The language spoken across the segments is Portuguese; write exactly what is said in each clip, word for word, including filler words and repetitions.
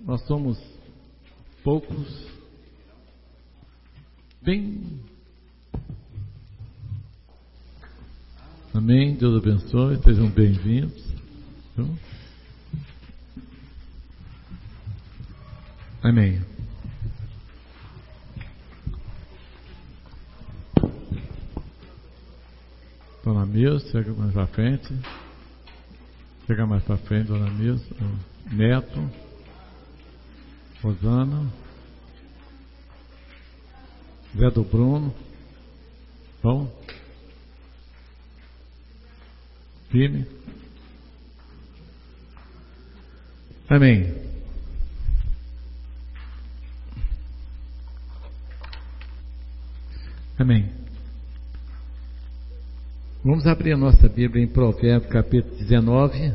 nós somos poucos, bem... Amém, Deus abençoe, sejam bem-vindos. Amém. Dona Milce, chega mais para frente. Chega mais para frente, Dona Milce. Neto. Rosana. Zé do Bruno. Bom. Firme. Amém. Amém. Vamos abrir a nossa Bíblia em Provérbios capítulo dezenove.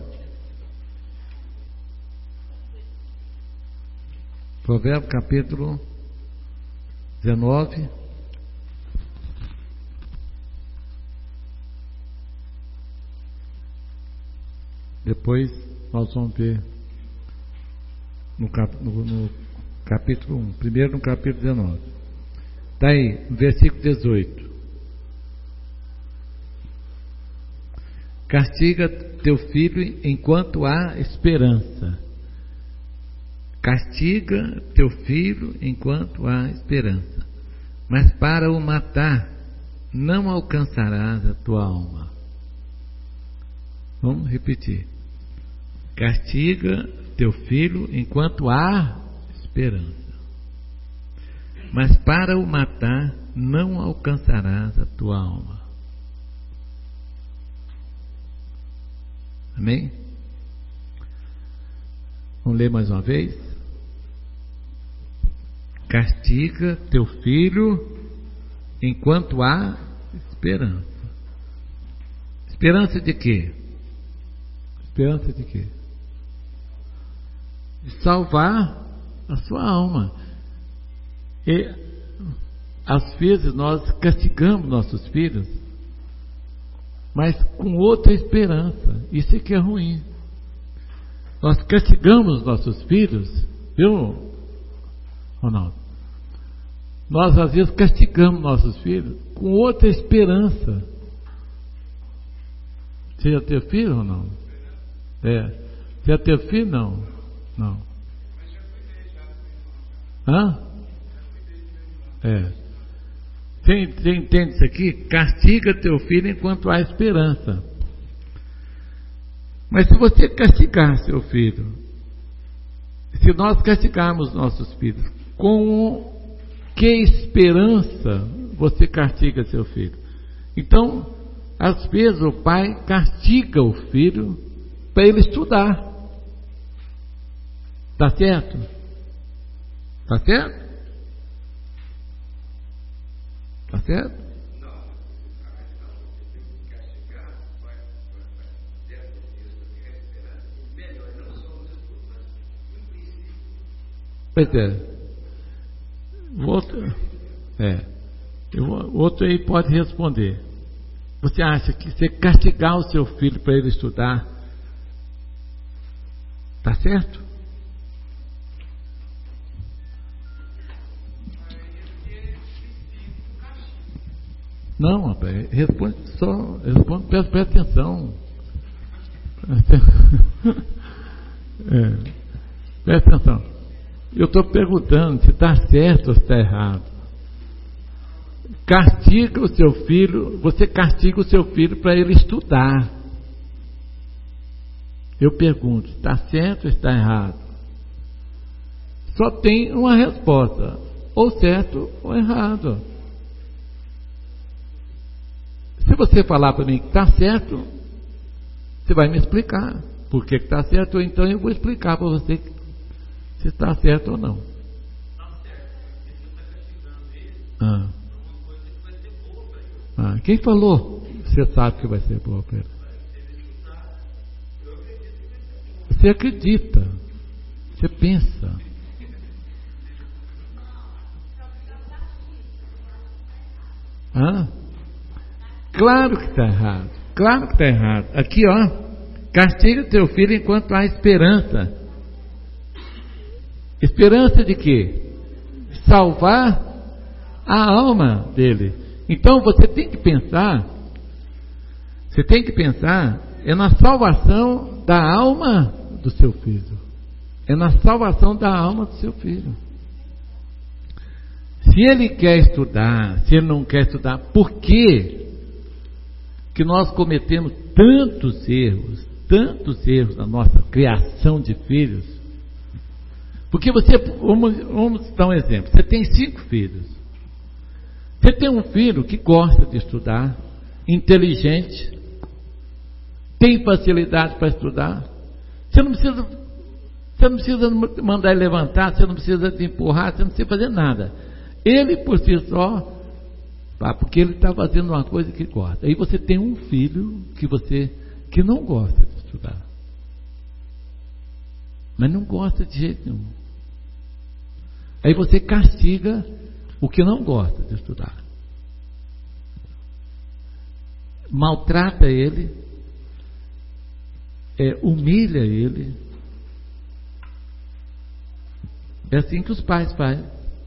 Provérbios capítulo dezenove. Depois nós vamos ver no, cap, no, no capítulo um. Primeiro no capítulo dezenove. Está aí, versículo dezoito. Castiga teu filho enquanto há esperança. Castiga teu filho enquanto há esperança. Mas para o matar, não alcançarás a tua alma. Vamos repetir. Castiga teu filho enquanto há esperança. Mas para o matar, não alcançarás a tua alma. Amém? Vamos ler mais uma vez? Castiga teu filho enquanto há esperança. Esperança de quê? Esperança de quê? De salvar a sua alma. E às vezes nós castigamos nossos filhos, mas com outra esperança. Isso é que é ruim. Nós castigamos nossos filhos, viu, Ronaldo? Nós às vezes castigamos nossos filhos com outra esperança. Você já teve filho, Ronaldo? É. Você já teve filho? Não. Não. Hã? É. Você, você entende isso aqui? Castiga teu filho enquanto há esperança. Mas se você castigar seu filho, se nós castigarmos nossos filhos, com que esperança você castiga seu filho? Então, às vezes o pai castiga o filho para ele estudar. Está certo? Está certo? Está certo? Não, você tem que castigar, vai dentro do texto aqui, a esperança, melhor, não só os estudos, mas no princípio. Pois é. O outro, é. O outro aí pode responder. Você acha que você castigar o seu filho para ele estudar, está certo? Não, rapaz, responde só, responde, presta, presta atenção. É, presta atenção. Eu estou perguntando se está certo ou se está errado. Castiga o seu filho, você castiga o seu filho para ele estudar. Eu pergunto, está certo ou está errado? Só tem uma resposta, ou certo ou errado. Se você falar para mim que está certo, você vai me explicar por que está certo, ou então eu vou explicar para você se está certo ou não. Está certo, porque você está castigando ele, Ah. alguma coisa que vai ser boa para ele. Ah, quem falou? Você sabe que vai ser boa para ele. Você acredita, você pensa. Ah? Claro que está errado. Claro que está errado. Aqui, ó. Castiga teu filho enquanto há esperança. Esperança de quê? Salvar a alma dele. Então você tem que pensar, você tem que pensar, é na salvação da alma do seu filho. É na salvação da alma do seu filho. Se ele quer estudar, se ele não quer estudar, por que que nós cometemos tantos erros, tantos erros na nossa criação de filhos? Porque você, vamos, vamos dar um exemplo, você tem cinco filhos. Você tem um filho que gosta de estudar, inteligente, tem facilidade para estudar. Você não precisa, você não precisa mandar ele levantar, você não precisa de empurrar, você não precisa fazer nada. Ele por si só, porque ele está fazendo uma coisa que gosta. Aí você tem um filho que você que não gosta de estudar, mas não gosta de jeito nenhum. Aí você castiga o que não gosta de estudar, maltrata ele, é, humilha ele. É assim que os pais fazem.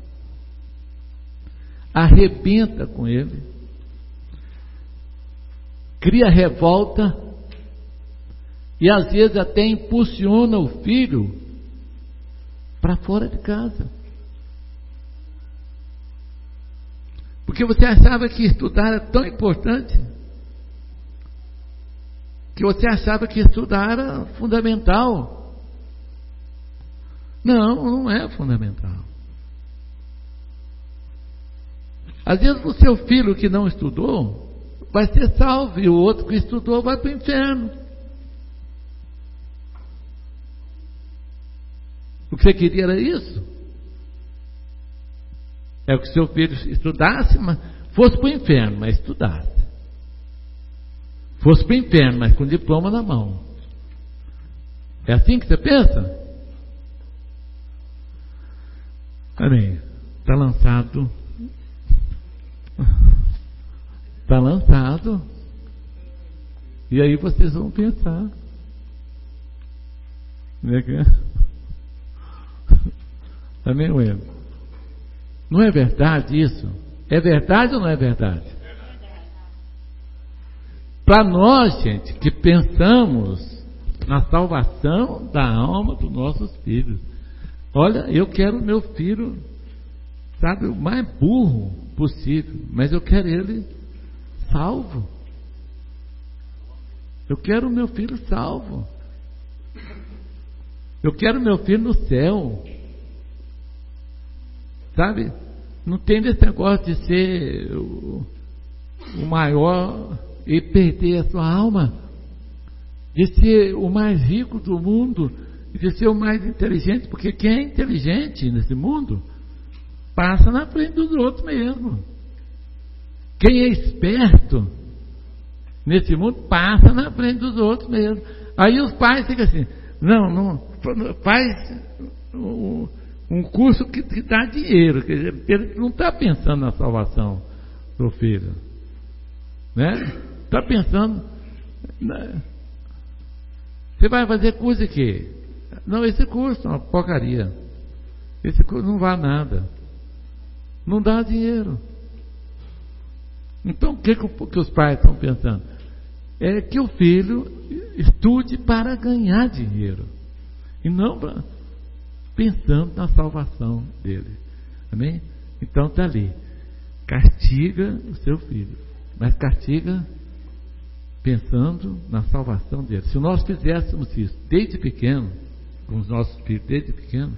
Arrebenta com ele, cria revolta e às vezes até impulsiona o filho para fora de casa. Porque você achava que estudar era tão importante, que você achava que estudar era fundamental. Não, não é fundamental. Às vezes o seu filho que não estudou vai ser salvo e o outro que estudou vai para o inferno. O que você queria era isso? É o que seu filho estudasse, mas fosse para o inferno, mas estudasse. Fosse para o inferno, mas com diploma na mão. É assim que você pensa? Amém. Está lançado. Está lançado. E aí vocês vão pensar. Não é que é? Amém, William? Não é verdade isso? É verdade ou não é verdade? Para nós, gente, que pensamos na salvação da alma dos nossos filhos. Olha, eu quero meu filho, sabe, o mais burro possível, mas eu quero ele salvo. Eu quero o meu filho salvo. Eu quero meu filho no céu. Sabe? Não tem esse negócio de ser o, o maior e perder a sua alma, de ser o mais rico do mundo, de ser o mais inteligente, porque quem é inteligente nesse mundo passa na frente dos outros mesmo. Quem é esperto nesse mundo passa na frente dos outros mesmo. Aí os pais ficam assim, não, não, faz um, um curso que, que dá dinheiro, quer dizer, ele não está pensando na salvação do filho, né? Está pensando, né? Você vai fazer curso de quê? Não, esse curso é uma porcaria, esse curso não vale nada, não dá dinheiro. Então o que, que os pais estão pensando? É que o filho estude para ganhar dinheiro e não pra, pensando na salvação dele. Amém? Então está ali, castiga o seu filho, mas castiga pensando na salvação dele. Se nós fizéssemos isso desde pequeno, com os nossos filhos desde pequeno,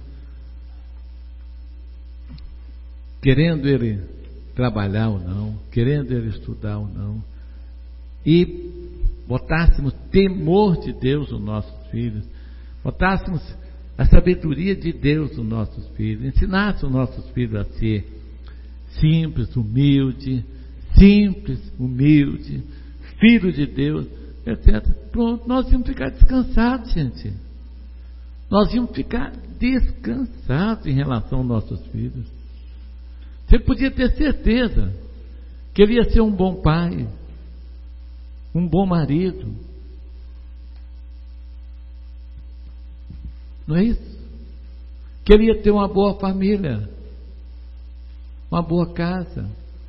querendo ele trabalhar ou não, querendo ele estudar ou não, e botássemos temor de Deus nos nossos filhos, botássemos a sabedoria de Deus nos nossos filhos, ensinasse os nossos filhos a ser simples, humilde, simples, humilde, filho de Deus, etcétera. Pronto, nós íamos ficar descansados, gente. Nós íamos ficar descansados em relação aos nossos filhos. Você podia ter certeza que ele ia ser um bom pai, um bom marido. Não é isso? que ele ia ter uma boa família, uma boa casa.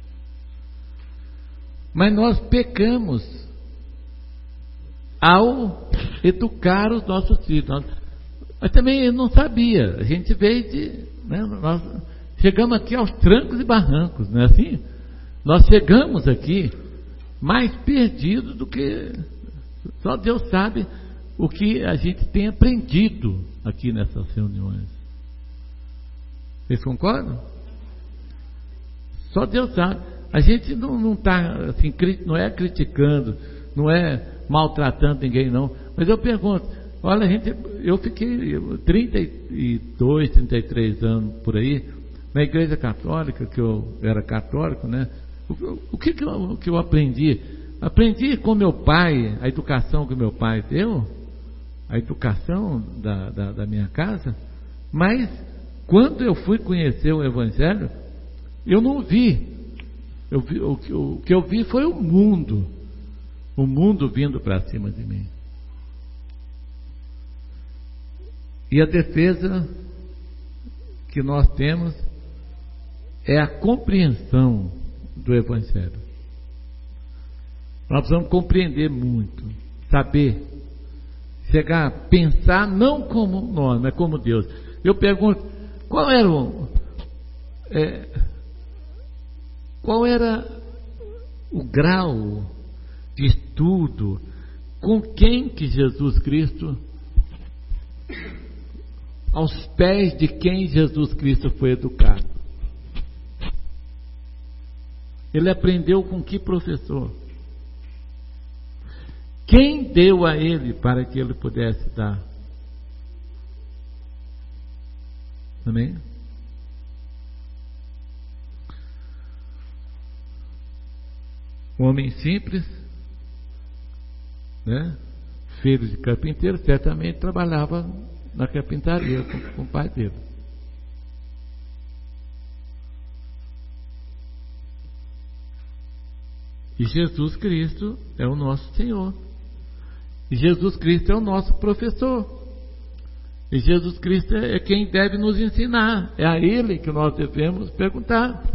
Mas nós pecamos ao educar os nossos filhos. Nós, mas também ele não sabia. A gente veio de... Né, nós chegamos aqui aos trancos e barrancos, não é assim? Nós chegamos aqui mais perdidos do que... Só Deus sabe o que a gente tem aprendido aqui nessas reuniões. Vocês concordam? Só Deus sabe. A gente não está assim, não é criticando, não é maltratando ninguém, não. Mas eu pergunto, olha, a gente, eu fiquei trinta e dois, trinta e três anos por aí, na igreja católica, que eu era católico, né? O, o que, que, eu, que eu aprendi? Aprendi com meu pai, a educação que meu pai deu, a educação da, da, da minha casa, mas quando eu fui conhecer o Evangelho, eu não vi. Eu vi o, o que eu vi foi o mundo, o mundo vindo para cima de mim. E a defesa que nós temos é a compreensão do Evangelho. Nós precisamos compreender muito, saber, chegar a pensar não como nós, mas como Deus. Eu pergunto, qual era o, é, qual era o grau de estudo, com quem que Jesus Cristo, aos pés de quem Jesus Cristo foi educado? Ele aprendeu com que professor? Quem deu a ele para que ele pudesse dar? Amém? Um homem simples, né? Filho de carpinteiro, certamente trabalhava na carpintaria com, com o pai dele. E Jesus Cristo é o nosso Senhor. E Jesus Cristo é o nosso professor. E Jesus Cristo é quem deve nos ensinar. É a Ele que nós devemos perguntar.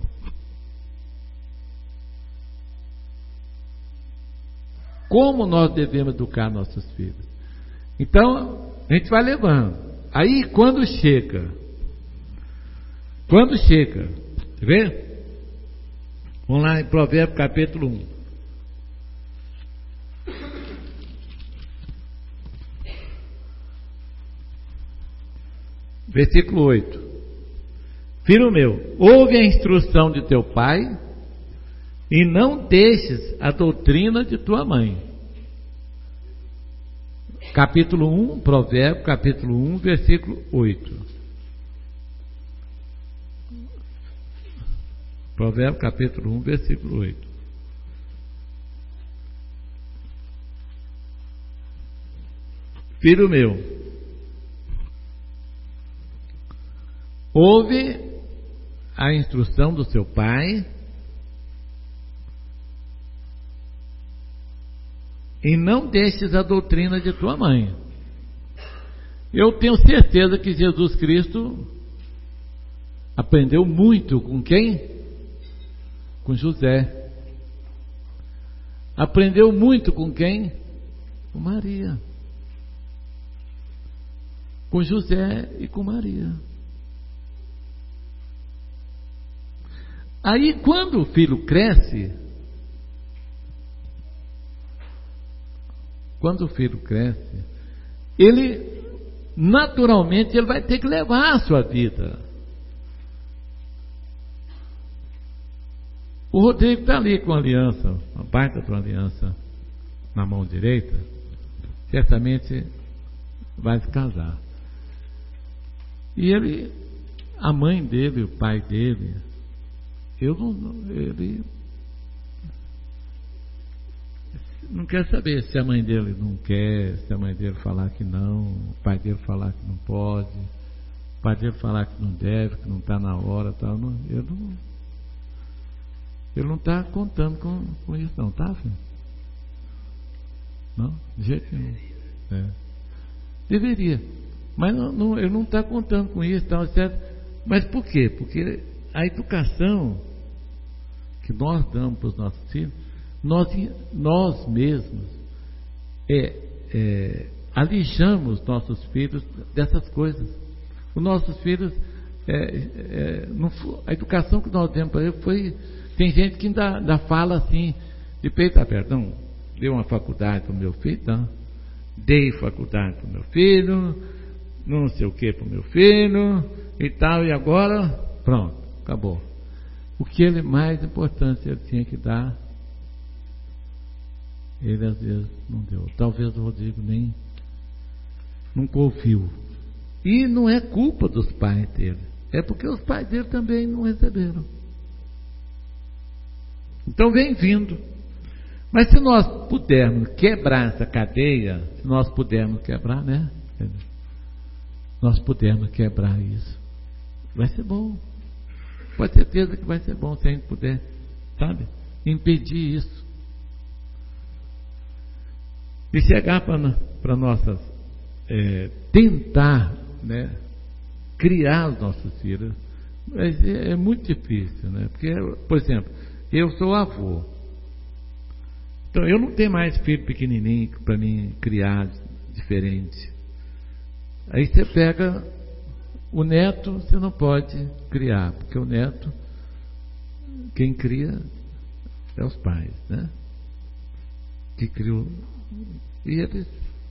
Como nós devemos educar nossos filhos? Então, a gente vai levando. Aí, quando chega, quando chega, vê? Vamos lá em Provérbios capítulo um. Versículo oito. Filho meu, ouve a instrução de teu pai e não deixes a doutrina de tua mãe. Capítulo um, Provérbios, capítulo um, versículo oito. Provérbios, capítulo um, versículo oito. Filho meu, ouve a instrução do seu pai e não deixes a doutrina de tua mãe. Eu tenho certeza que Jesus Cristo aprendeu muito com quem? Com José. Aprendeu muito com quem? Com Maria. Com José e com Maria. Aí, quando o filho cresce, quando o filho cresce, ele, naturalmente, ele vai ter que levar a sua vida. O Rodrigo está ali com a aliança, uma baita de uma aliança na mão direita, certamente vai se casar. E ele, a mãe dele, o pai dele, eu não, ele não quer saber se a mãe dele não quer, se a mãe dele falar que não, o pai dele falar que não pode, o pai dele falar que não deve, que não está na hora, tal. Não, eu não, ele não está contando com, com isso, não, tá, filho? Não, de jeito nenhum. É. Deveria. Mas não, não, ele não está contando com isso, tal, etcétera. Mas por quê? Porque a educação que nós damos para os nossos filhos, nós, nós mesmos é, é, alijamos nossos filhos dessas coisas. Os nossos filhos, é, é, não, a educação que nós demos para eles foi. Tem gente que ainda, ainda fala assim, de peito aberto: não, dei uma faculdade para o meu filho, não, dei faculdade para o meu filho, não sei o que para o meu filho e tal, e agora, pronto, acabou. O que ele mais importante ele tinha que dar, ele às vezes não deu. Talvez o Rodrigo nem nunca ouviu. E não é culpa dos pais dele, é porque os pais dele também não receberam. Então vem vindo. Mas se nós pudermos quebrar essa cadeia, se nós pudermos quebrar, né? Nós pudermos quebrar isso, vai ser bom. Pode ter certeza que vai ser bom se a gente puder, sabe, impedir isso. E chegar para nossas, é, tentar, né, criar os nossos filhos, é, é muito difícil, né? Porque, por exemplo, eu sou avô, então eu não tenho mais filho pequenininho para mim criar diferente. Aí você pega o neto, você não pode criar, porque o neto, quem cria é os pais, né? Que criam, e eles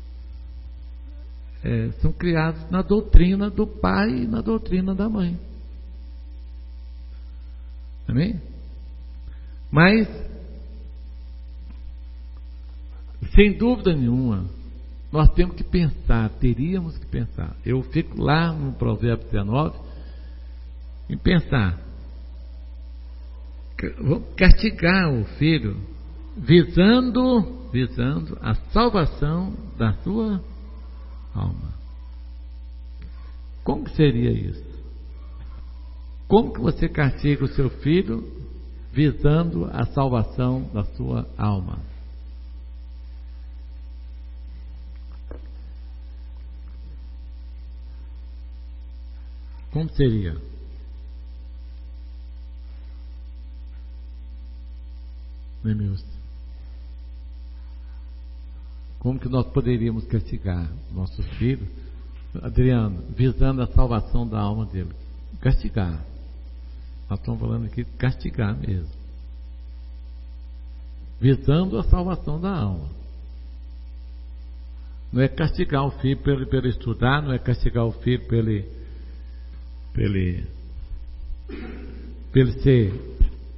é, são criados na doutrina do pai e na doutrina da mãe. Amém? Mas, sem dúvida nenhuma, nós temos que pensar, teríamos que pensar. Eu fico lá no Provérbio dezenove em pensar, vamos castigar o filho visando, visando a salvação da sua alma. Como que seria isso? Como que você castiga o seu filho visando a salvação da sua alma? Como seria? Nemilson, como que nós poderíamos castigar nossos filhos, Adriano, visando a salvação da alma dele? Castigar. Nós estamos falando aqui de castigar mesmo, visando a salvação da alma. Não é castigar o filho para ele, para ele estudar, não é castigar o filho para ele, para ele, para ele ser,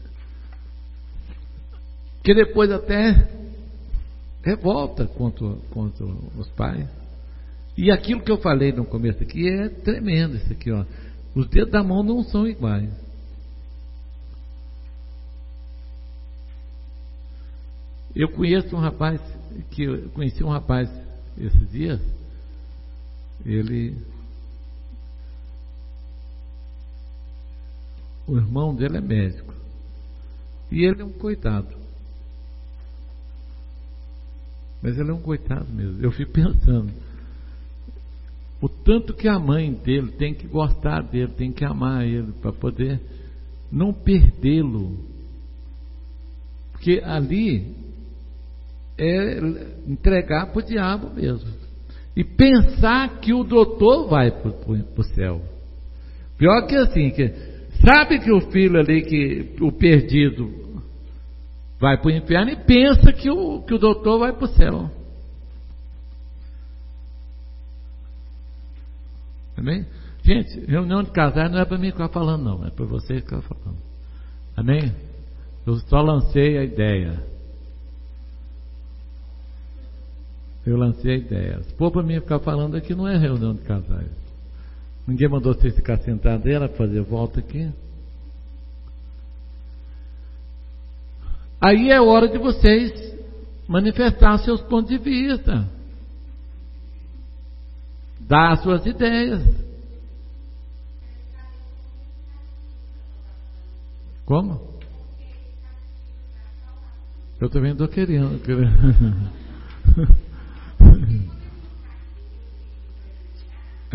que depois até revolta contra, contra os pais. E aquilo que eu falei no começo aqui é tremendo, isso aqui, ó. Os dedos da mão não são iguais. Eu conheço um rapaz, que eu conheci um rapaz esses dias, ele, o irmão dele é médico, e ele é um coitado. Mas ele é um coitado mesmo. Eu fico pensando, o tanto que a mãe dele tem que gostar dele, tem que amar ele, para poder não perdê-lo. Porque ali é entregar para o diabo mesmo. E pensar que o doutor vai para o céu. Pior que assim, que sabe que o filho ali, que o perdido, vai para o inferno e pensa que o, que o doutor vai para o céu. Amém? Gente, reunião de casais não é para mim ficar falando, não, é para vocês ficar falando. Amém? Eu só lancei a ideia. Eu lancei a ideia. Se for para mim ficar falando aqui, não é reunião de casais. Ninguém mandou vocês ficar sentados, ela fazer volta aqui. Aí é hora de vocês manifestar seus pontos de vista, dar suas ideias. Como? Eu também estou querendo.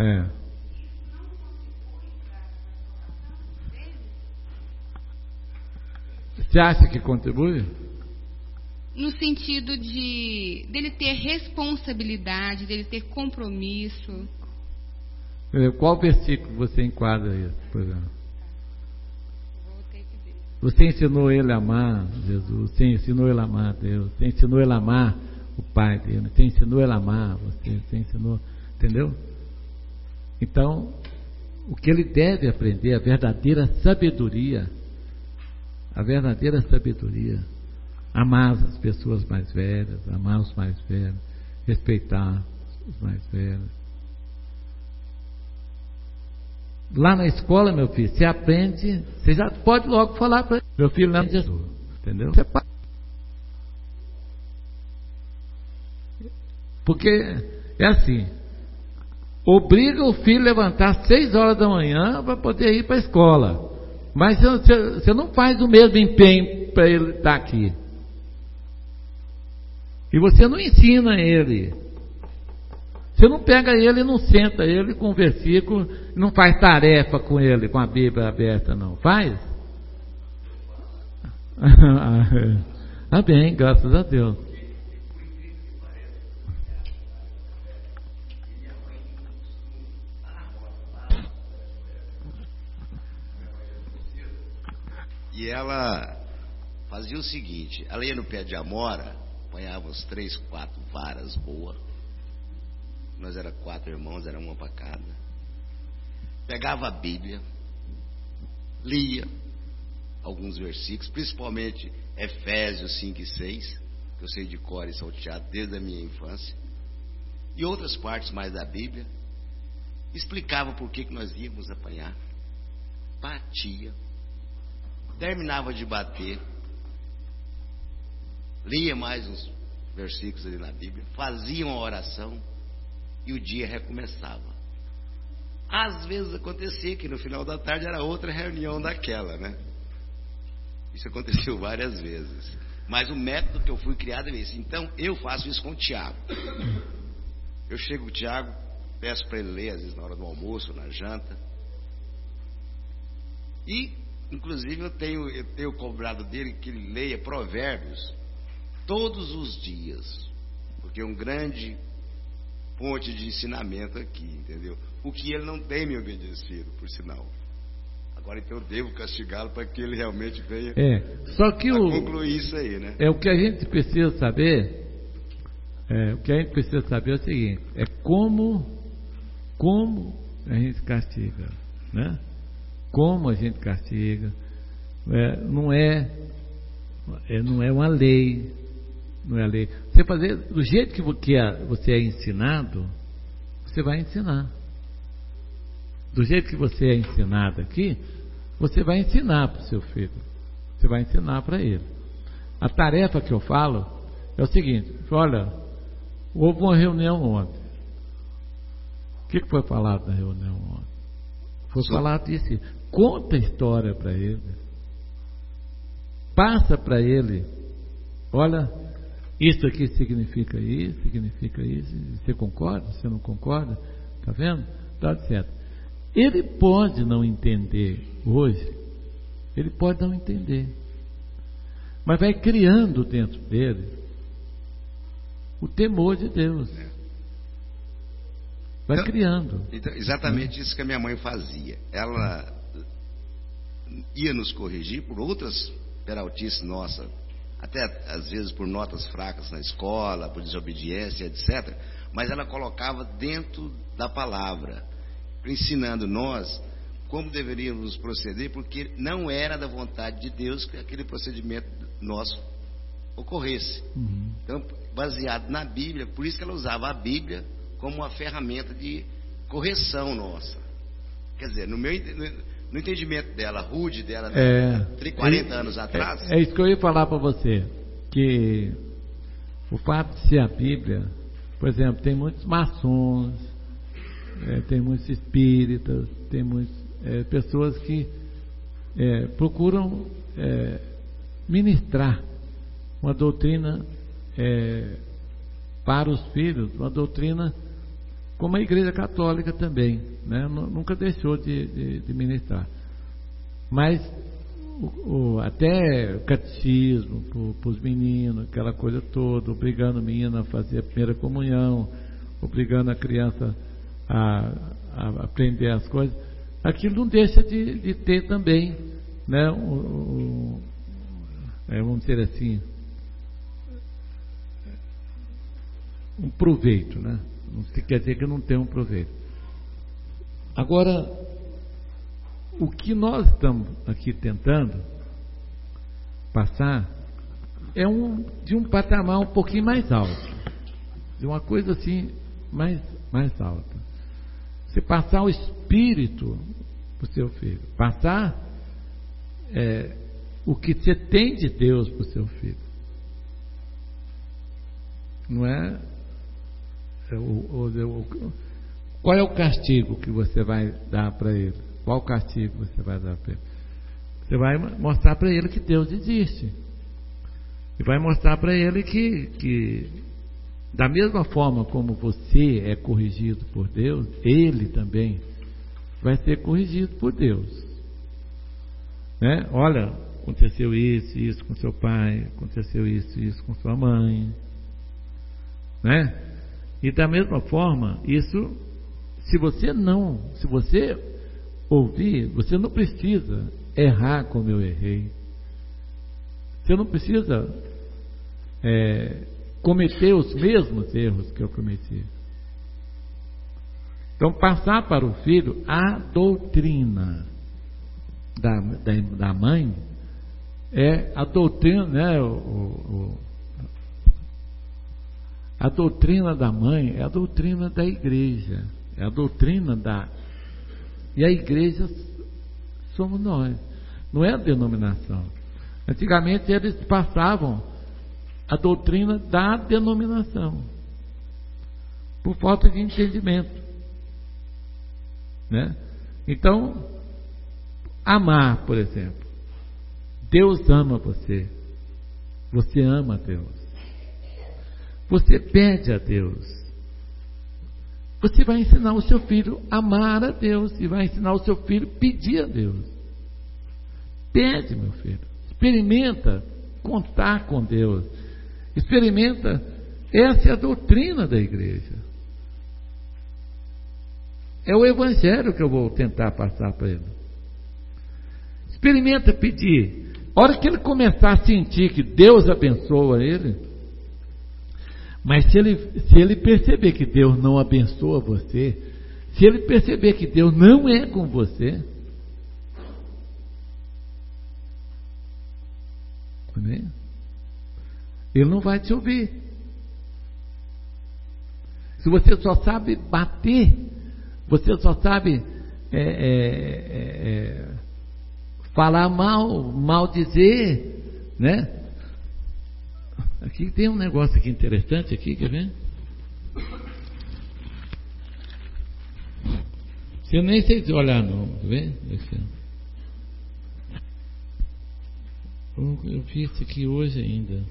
É. Você acha que contribui? No sentido de dele ter responsabilidade, dele ter compromisso. Qual versículo você enquadra isso, por exemplo? Vou ter que ver. Você ensinou ele a amar Jesus, você ensinou ele a amar Deus, você ensinou ele a amar o Pai dele, você ensinou ele a amar você, você ensinou, entendeu? Então, o que ele deve aprender, a verdadeira sabedoria, a verdadeira sabedoria, amar as pessoas mais velhas, amar os mais velhos, respeitar os mais velhos. Lá na escola, meu filho, você aprende, você já pode logo falar para ele, meu filho, não é Jesus, entendeu? Você pode. Porque é assim, obriga o filho a levantar às seis horas da manhã para poder ir para a escola, mas você, você não faz o mesmo empenho para ele estar aqui, e você não ensina ele, você não pega ele e não senta ele com o versículo, não faz tarefa com ele, com a Bíblia aberta, não faz? Ah, bem, graças a Deus. E ela fazia o seguinte: ela ia no pé de amora, apanhava uns três, quatro varas boas. Nós era quatro irmãos, era uma para cada. Pegava a Bíblia, lia alguns versículos, principalmente Efésios cinco e seis, que eu sei de cor e salteado desde a minha infância, e outras partes mais da Bíblia. Explicava por que que nós íamos apanhar, batia, terminava de bater, lia mais uns versículos ali na Bíblia, fazia uma oração e o dia recomeçava. Às vezes acontecia que no final da tarde era outra reunião daquela, né? Isso aconteceu várias vezes. Mas o método que eu fui criado é esse. Então eu faço isso com o Tiago. Eu chego com o Tiago, peço para ele ler, às vezes na hora do almoço, na janta. E inclusive eu tenho, eu tenho cobrado dele que ele leia Provérbios todos os dias, porque é um grande fonte de ensinamento aqui, entendeu? O que ele não tem me obedecido, por sinal. Agora então eu devo castigá-lo para que ele realmente venha é, só que o, concluir isso aí, né? É o que a gente precisa saber. É, o que a gente precisa saber é o seguinte: é como, como a gente castiga, né? Como a gente castiga, é, não é, é, não é uma lei, não é a lei. Você fazer do jeito que você é ensinado, você vai ensinar. Do jeito que você é ensinado aqui, você vai ensinar para o seu filho, você vai ensinar para ele. A tarefa que eu falo é o seguinte: olha, houve uma reunião ontem. O que foi falado na reunião ontem? Foi falado isso. Conta a história para ele, passa para ele, olha, isso aqui significa isso, significa isso, você concorda, você não concorda, está vendo? Está certo. Ele pode não entender hoje, ele pode não entender, mas vai criando dentro dele o temor de Deus, vai então, criando. Então, exatamente isso que a minha mãe fazia. Ela ia nos corrigir por outras peraltices nossas, até às vezes por notas fracas na escola, por desobediência, etcétera. Mas ela colocava dentro da palavra, ensinando nós como deveríamos proceder, porque não era da vontade de Deus que aquele procedimento nosso ocorresse. Uhum. Então, baseado na Bíblia, por isso que ela usava a Bíblia como uma ferramenta de correção nossa. Quer dizer, no meu no entendimento dela, rude dela, né, é, quarenta é, anos atrás. É, é isso que eu ia falar para você, que o fato de ser a Bíblia, por exemplo, tem muitos maçons, é, tem muitos espíritas, tem muitas é, pessoas que é, procuram é, ministrar uma doutrina é, para os filhos, uma doutrina como a Igreja Católica também, né? Nunca deixou de, de, de ministrar. Mas o, o, até o catecismo para os meninos, aquela coisa toda, obrigando o menino a fazer a primeira comunhão, obrigando a criança a, a aprender as coisas, aquilo não deixa de, de ter também, né, o, o, é, vamos dizer assim, um proveito, né? Não se quer dizer que não tem um proveito. Agora, o que nós estamos aqui tentando passar é um, de um patamar um pouquinho mais alto, de uma coisa assim mais, mais alta. Você passar o Espírito para o seu filho, passar é, o que você tem de Deus para o seu filho. Não é, é o, o, o, qual é o castigo que você vai dar para ele? Qual o castigo você vai dar para ele? Você vai mostrar para ele que Deus existe. E vai mostrar para ele que, que, da mesma forma como você é corrigido por Deus, ele também vai ser corrigido por Deus. Né? Olha, aconteceu isso, isso com seu pai, aconteceu isso, isso com sua mãe. Né? E da mesma forma, isso, se você não, se você ouvir, você não precisa errar como eu errei. Você não precisa é, cometer os mesmos erros que eu cometi. Então, passar para o filho a doutrina da, da, da mãe é a doutrina, né, o, o, a doutrina da mãe é a doutrina da igreja, é a doutrina da. E a igreja somos nós, não é a denominação. Antigamente eles passavam a doutrina da denominação, por falta de entendimento. Né? Então, amar, por exemplo. Deus ama você. Você ama a Deus. Você pede a Deus. Você vai ensinar o seu filho a amar a Deus e vai ensinar o seu filho a pedir a Deus. Pede, meu filho. Experimenta contar com Deus. Experimenta. Essa é a doutrina da igreja. É o evangelho que eu vou tentar passar para ele. Experimenta pedir. A hora que ele começar a sentir que Deus abençoa ele, mas se ele, se ele perceber que Deus não abençoa você, se ele perceber que Deus não é com você, ele não vai te ouvir. Se você só sabe bater, você só sabe é, é, é, falar mal, mal dizer, né? Aqui tem um negócio aqui interessante aqui, quer ver? Se eu nem sei olhar não, quer ver? Eu vi isso aqui hoje ainda.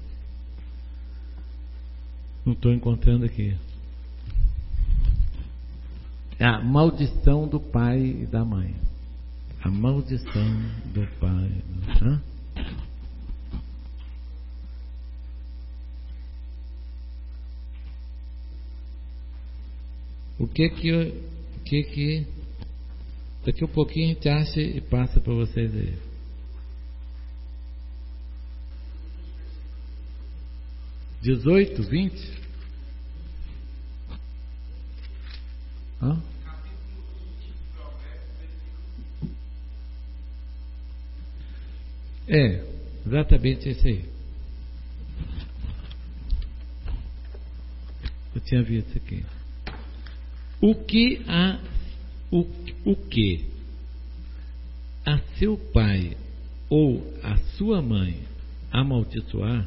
Não estou encontrando aqui. A maldição do pai e da mãe. A maldição do pai. Hã? O que que, o que que daqui a um pouquinho a gente acha e passa para vocês aí. dezoito, vinte? Hã? É, exatamente esse aí. Eu tinha visto isso aqui. O que a o, o que a seu pai ou a sua mãe amaldiçoar,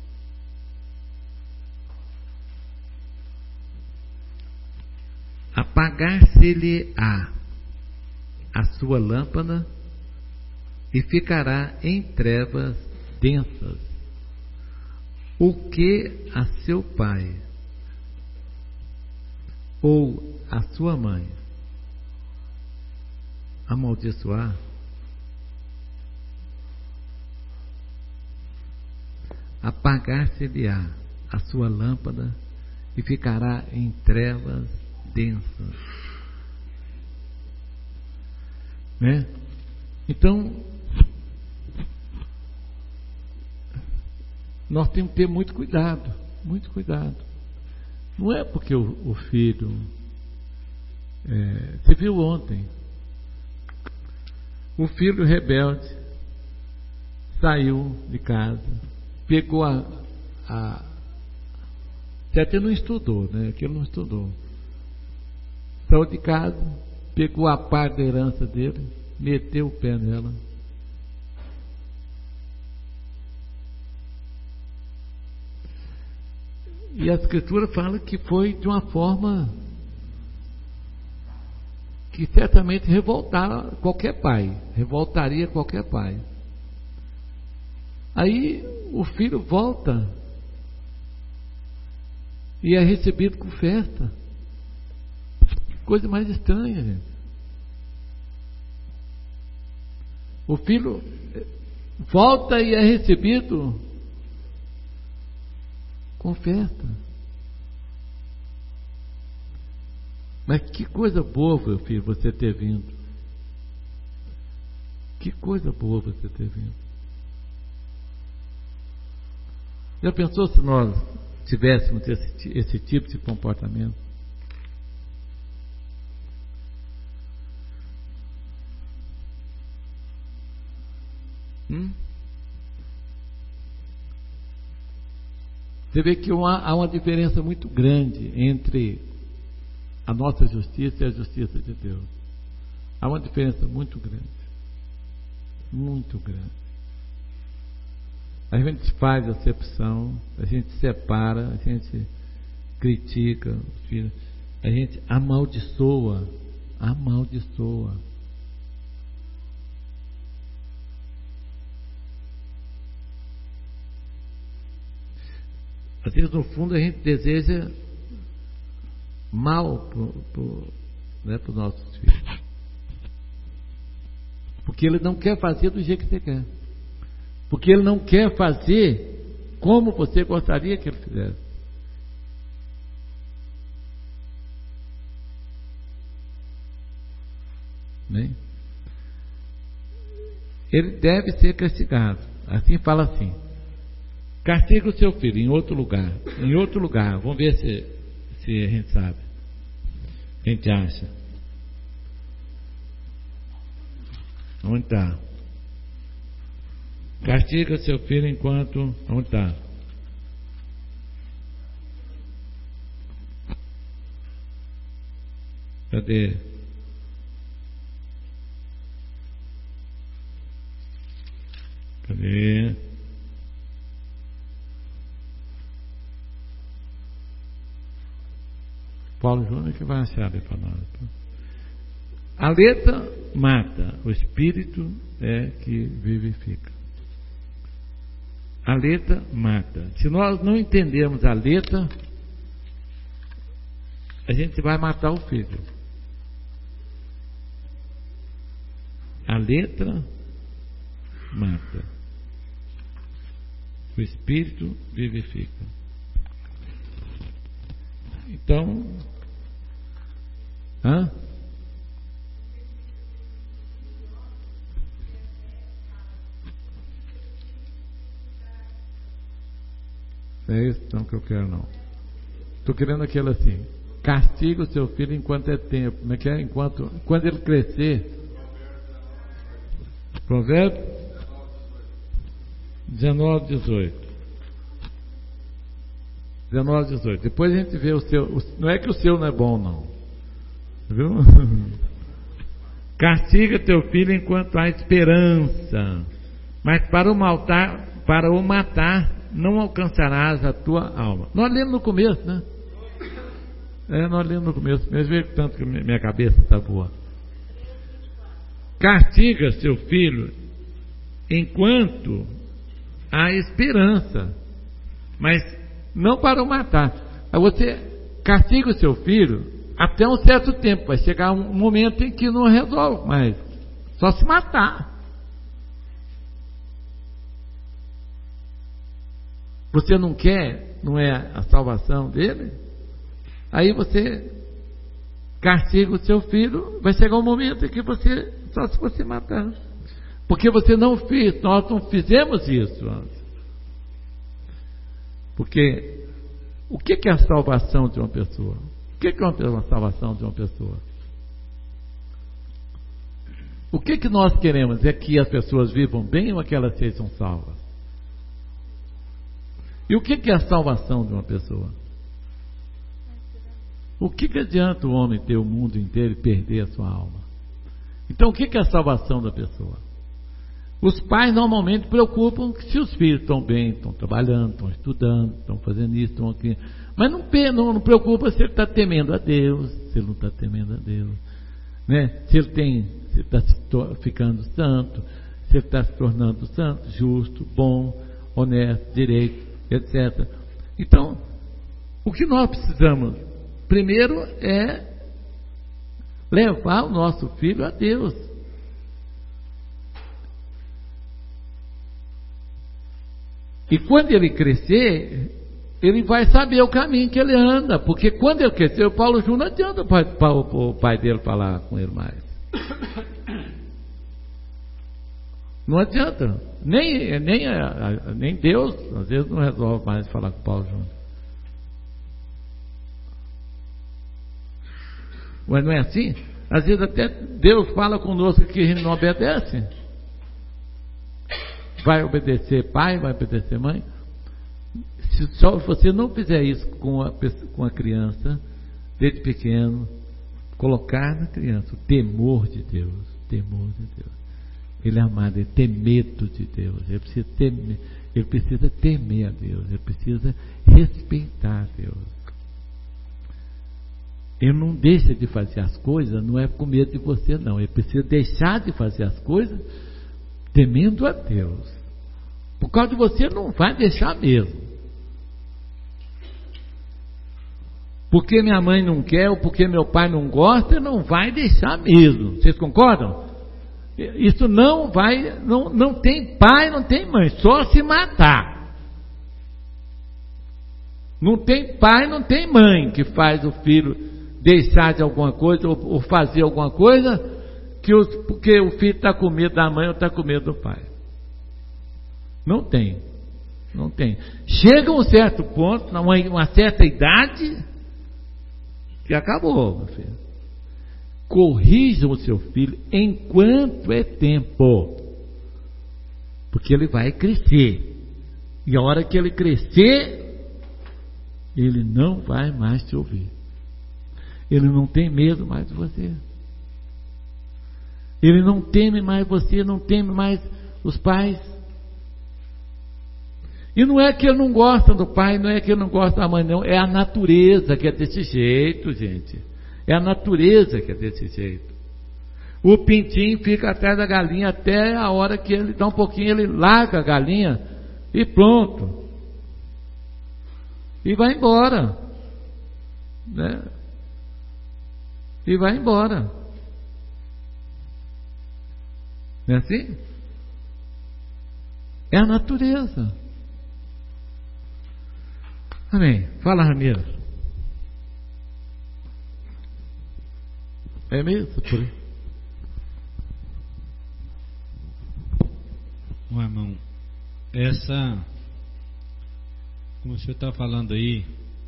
apagar-se-lhe-á a sua lâmpada e ficará em trevas densas. O que a seu pai ou a sua mãe amaldiçoar, apagar-se-lhe-á a sua lâmpada e ficará em trevas densas. Né? Então, nós temos que ter muito cuidado, muito cuidado. Não é porque o, o filho... É, você viu ontem, o filho rebelde saiu de casa, pegou a... a você até não estudou, né? Aquilo não estudou. Saiu de casa, pegou a parte da herança dele, meteu o pé nela. E a Escritura fala que foi de uma forma que certamente revoltar qualquer pai, revoltaria qualquer pai. Aí o filho volta e é recebido com festa. Que coisa mais estranha, gente. O filho volta e é recebido com festa. Mas que coisa boa, meu filho, você ter vindo. Que coisa boa você ter vindo. Já pensou se nós tivéssemos esse, esse tipo de comportamento? Hum? Você vê que uma, há uma diferença muito grande entre a nossa justiça e a justiça de Deus. Há uma diferença muito grande. Muito grande. A gente faz acepção, a gente separa, a gente critica os filhos, a gente amaldiçoa, amaldiçoa. Às vezes, no fundo, a gente deseja mal para né, os nossos filhos. Porque ele não quer fazer do jeito que você quer. Porque ele não quer fazer como você gostaria que ele fizesse. Né? Ele deve ser castigado. Assim fala assim: castiga o seu filho em outro lugar. Em outro lugar. Vamos ver se, se a gente sabe. A gente acha. Onde está? Castiga seu filho enquanto... Onde está? Cadê? Cadê? Paulo Júnior que vai achar ali para nós. A letra mata, o espírito é que vivifica. A letra mata. Se nós não entendermos a letra, a gente vai matar o filho. A letra mata. O espírito vivifica. Então, hã? Não é isso não que eu quero, não. Estou querendo aquele assim: castiga o seu filho enquanto é tempo. Como é que é? Enquanto, quando ele crescer. Provérbios dezenove, dezoito. dezenove, dezoito. Depois a gente vê o seu. O, não é que o seu não é bom, não. Viu? Castiga teu filho enquanto há esperança, mas para o matar, para o matar não alcançarás a tua alma. Nós lemos no começo, né? É, nós lemos no começo. Mas vejo tanto que minha cabeça está boa. Castiga seu filho enquanto há esperança, mas não para o matar. Aí você castiga o seu filho até um certo tempo. Vai chegar um momento em que não resolve mais, só se matar. Você não quer, não é a salvação dele? Aí você castiga o seu filho, vai chegar um momento em que você, só se você matar. Porque você não fez, nós não fizemos isso antes. Porque o que é a salvação de uma pessoa? O que é uma salvação de uma pessoa? O que que nós queremos? É que as pessoas vivam bem ou que elas sejam salvas? E o que que é a salvação de uma pessoa? O que que adianta o homem ter o mundo inteiro e perder a sua alma? Então o que que é a salvação da pessoa? Os pais normalmente preocupam que se os filhos estão bem, estão trabalhando, estão estudando, estão fazendo isso, estão aqui. Mas não, não, não preocupa se ele está temendo a Deus, se ele não está temendo a Deus, né? Se ele tem, se está ficando santo, se ele está se tornando santo, justo, bom, honesto, direito, etcétera. Então, o que nós precisamos primeiro é levar o nosso filho a Deus. E quando ele crescer, ele vai saber o caminho que ele anda, porque quando ele crescer, o Paulo Júnior não adianta o pai, o pai dele falar com ele mais. Não adianta. Nem, nem, nem Deus, às vezes, não resolve mais falar com o Paulo Júnior. Mas não é assim? Às vezes até Deus fala conosco que a gente não obedece. Vai obedecer pai, vai obedecer mãe. Se só você não fizer isso com a, com a criança, desde pequeno, colocar na criança o temor de Deus, temor de Deus. Ele é amado, ele tem medo de Deus, ele precisa temer, ele precisa temer a Deus, ele precisa respeitar a Deus. Ele não deixa de fazer as coisas, não é com medo de você não, ele precisa deixar de fazer as coisas temendo a Deus. Por causa de você não vai deixar mesmo. Porque minha mãe não quer ou porque meu pai não gosta, não vai deixar mesmo. Vocês concordam? Isso não vai, não, não tem pai, não tem mãe, só se matar. Não tem pai, não tem mãe que faz o filho deixar de alguma coisa ou, ou fazer alguma coisa que os, porque o filho está com medo da mãe ou está com medo do pai. Não tem, não tem. Chega um certo ponto, uma, uma certa idade, que acabou, meu filho. Corrijam o seu filho enquanto é tempo, porque ele vai crescer, e a hora que ele crescer, ele não vai mais te ouvir. Ele não tem medo mais de você. Ele não teme mais você, não teme mais os pais. E não é que ele não gosta do pai, não é que ele não gosta da mãe, não. É a natureza que é desse jeito, gente. É a natureza que é desse jeito. O pintinho fica atrás da galinha até a hora que ele dá um pouquinho, ele larga a galinha e pronto. E vai embora. Né? E vai embora. Não é assim? É a natureza. Amém. Fala, Ramiro. É mesmo? Por aí. Bom, irmão, essa, como o senhor está falando aí,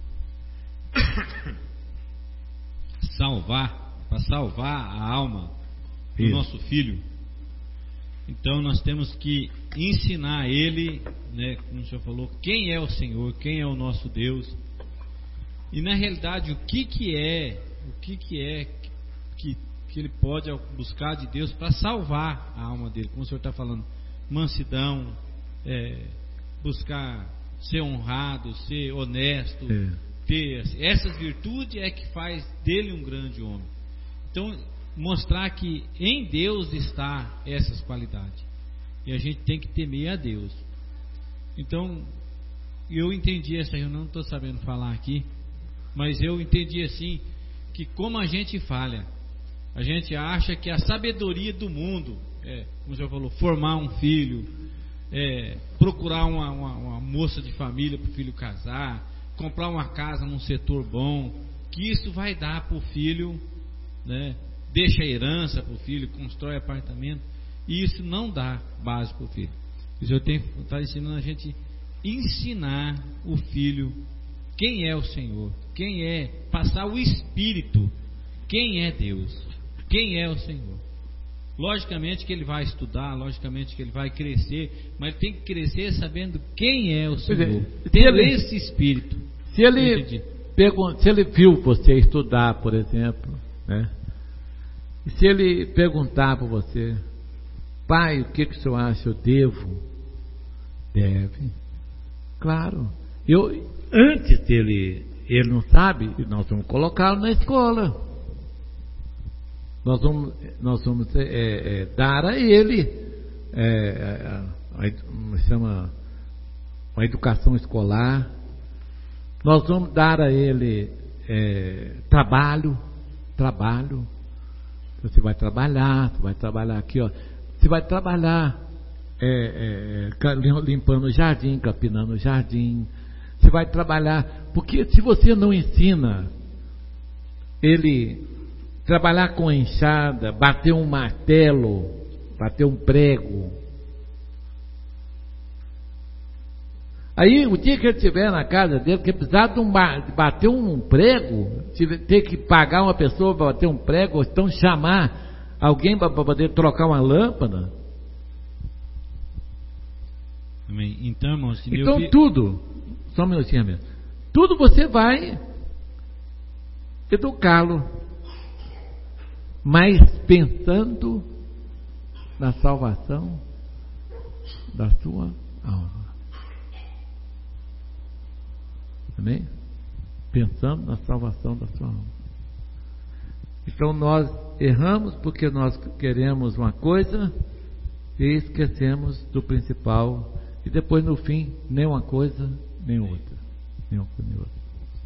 salvar, para salvar a alma do Isso. nosso filho, então nós temos que ensinar a ele, né, como o senhor falou, quem é o Senhor, quem é o nosso Deus, e na realidade o que que é, o que que é que, que ele pode buscar de Deus para salvar a alma dele, como o senhor está falando, mansidão, é, buscar ser honrado, ser honesto, é. ter essas virtudes é que faz dele um grande homem. Então mostrar que em Deus está essas qualidades, e a gente tem que temer a Deus. Então eu entendi essa, eu não estou sabendo falar aqui, mas eu entendi assim, que como a gente falha, a gente acha que a sabedoria do mundo é, como o senhor falou, formar um filho, é, procurar uma, uma, uma moça de família para o filho casar, comprar uma casa num setor bom, que isso vai dar para o filho, né? Deixa herança para o filho, constrói apartamento, e isso não dá base para o filho. O senhor está ensinando a gente ensinar o filho quem é o Senhor, quem é, passar o Espírito, quem é Deus, quem é o Senhor. Logicamente que ele vai estudar, logicamente que ele vai crescer, mas ele tem que crescer sabendo quem é o Senhor, tendo esse Espírito. Se ele, pergun- se ele viu você estudar, por exemplo, né? E se ele perguntar para você: pai, o que, que o senhor acha? Eu devo? Deve. Claro. Eu, antes dele, ele não sabe, nós vamos colocá-lo na escola. Nós vamos, nós vamos é, é, dar a ele é, a, a, chama, a educação escolar. Nós vamos dar a ele é, trabalho, trabalho. Você vai trabalhar, você vai trabalhar aqui, ó. Você vai trabalhar é, é, limpando o jardim, capinando o jardim. Você vai trabalhar, porque se você não ensina ele trabalhar com enxada, bater um martelo, bater um prego, aí o dia que ele estiver na casa dele, que precisar de, um, de bater um prego, ter que pagar uma pessoa para bater um prego, ou então chamar alguém para poder trocar uma lâmpada. Amém. Então, irmãos, então vi... tudo, só um minutinho mesmo, tudo você vai educá-lo, mas pensando na salvação da sua alma. Amém? Pensando na salvação da sua alma. Então nós erramos porque nós queremos uma coisa e esquecemos do principal, e depois no fim nem uma coisa nem outra, nem uma coisa nem outra.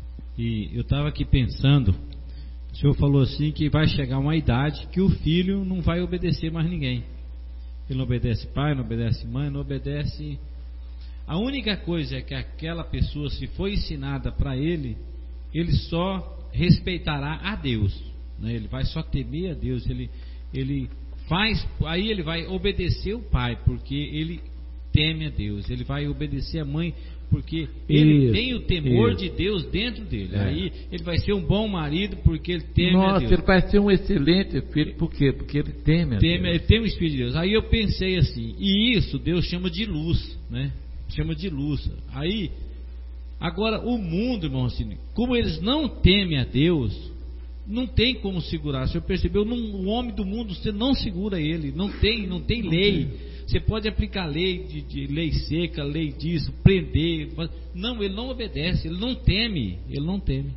E eu estava aqui pensando, o senhor falou assim que vai chegar uma idade que o filho não vai obedecer mais ninguém. Ele não obedece pai, não obedece mãe, não obedece. A única coisa é que aquela pessoa, se foi ensinada para ele, ele só respeitará a Deus, né? Ele vai só temer a Deus. Ele, ele faz, aí ele vai obedecer o pai, porque ele teme a Deus. Ele vai obedecer a mãe, porque ele isso, tem o temor isso. de Deus dentro dele. É. Aí ele vai ser um bom marido, porque ele teme Nossa, a Deus. ele vai ser um excelente filho, por quê? Porque ele teme a Teme, Deus. ele tem o Espírito de Deus. Aí eu pensei assim, e isso Deus chama de luz, né? Chama de luz. Aí, agora o mundo, irmão, assim, como eles não temem a Deus, não tem como segurar. O senhor percebeu? O homem do mundo, você não segura ele. Não tem, não tem lei. Você pode aplicar lei de, de lei seca, lei disso, prender. Mas, não, ele não obedece, ele não teme, ele não teme.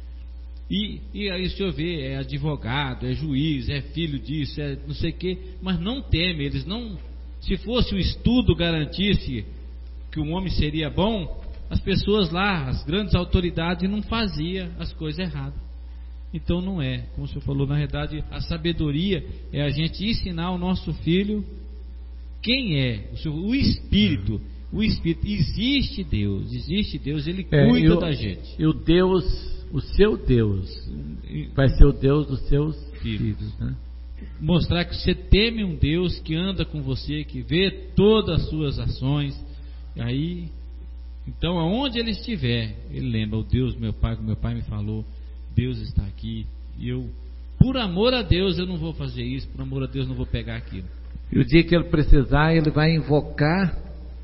E, e aí o senhor vê, é advogado, é juiz, é filho disso, é não sei o quê, mas não teme. Eles não. Se fosse o estudo garantisse que um homem seria bom, as pessoas lá, as grandes autoridades, não faziam as coisas erradas. Então não é, como o senhor falou, na verdade a sabedoria é a gente ensinar ao nosso filho quem é, o, senhor, o Espírito, o Espírito, existe Deus, existe Deus, Ele É, cuida eu, da gente. E o Deus, o seu Deus, vai ser o Deus dos seus Filhos. filhos, né? Mostrar que você teme um Deus que anda com você, que vê todas as suas ações. Aí, então, aonde ele estiver, ele lembra: o Deus, meu pai, como meu pai me falou, Deus está aqui. E eu, por amor a Deus, eu não vou fazer isso. Por amor a Deus, não vou pegar aquilo. E o dia que ele precisar, ele vai invocar.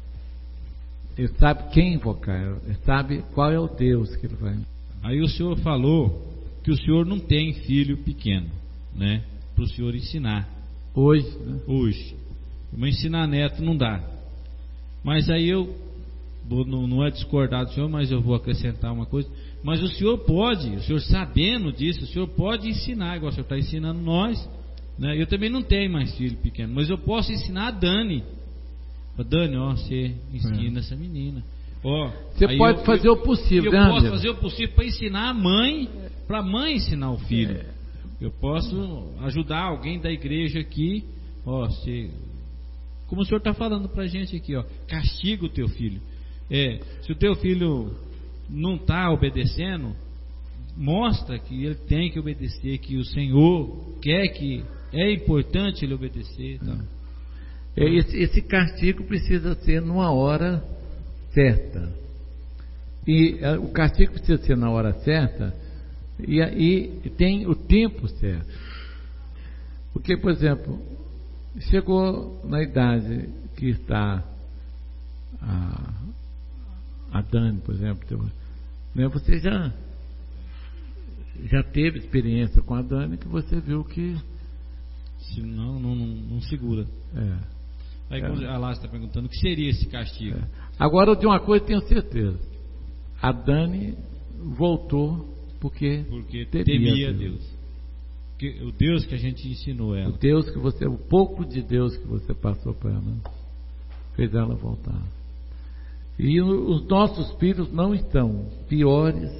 Ele sabe quem invocar. Ele sabe qual é o Deus que ele vai invocar. Aí o senhor falou que o senhor não tem filho pequeno, né? Para o senhor ensinar. Hoje, né? Hoje. Mas ensinar neto não dá. Mas aí eu, não, não é discordar do senhor, mas eu vou acrescentar uma coisa. Mas o senhor pode, o senhor sabendo disso, o senhor pode ensinar, igual o senhor está ensinando nós, né? Eu também não tenho mais filho pequeno, mas eu posso ensinar a Dani. Dani, ó, você ensina é. essa menina. Ó, Você aí pode eu- fazer eu- o possível, Eu né, posso amigo? fazer o possível para ensinar a mãe, para a mãe ensinar o filho. É. Eu posso ajudar alguém da igreja aqui, ó, se, como o senhor está falando para a gente aqui, ó, castiga o teu filho. É, se o teu filho não está obedecendo, mostra que ele tem que obedecer, que o Senhor quer, que é importante ele obedecer. Tá? É, Esse, esse castigo precisa ser numa hora certa. E é, o castigo precisa ser na hora certa e aí tem o tempo certo. Porque, por exemplo, chegou na idade que está a, a Dani, por exemplo, teu- né, você já, já teve experiência com a Dani que você viu que Se não, não, não, não segura. é, Aí É. quando a Lázaro está perguntando o que seria esse castigo. É. Agora, de uma coisa eu tenho certeza: a Dani voltou porque, Porque temia temia Deus. Deus. Que, o Deus que a gente ensinou O ela. Deus que você, o pouco de Deus que você passou para ela, fez ela voltar. E o- os nossos filhos não estão piores,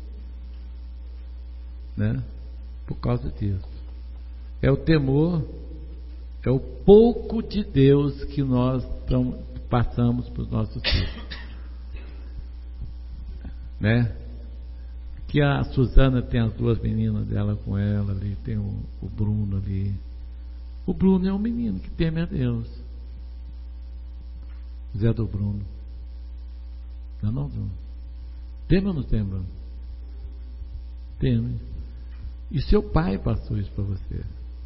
né? Por causa disso. É o temor, é o pouco de Deus que nós tão, passamos para os nossos filhos, né? Que a Suzana tem as duas meninas dela com ela ali, tem o, o Bruno ali. O Bruno é um menino que teme a Deus. Zé do Bruno. Não, não, Bruno. Teme ou não teme, Bruno? Teme. E seu pai passou isso para você.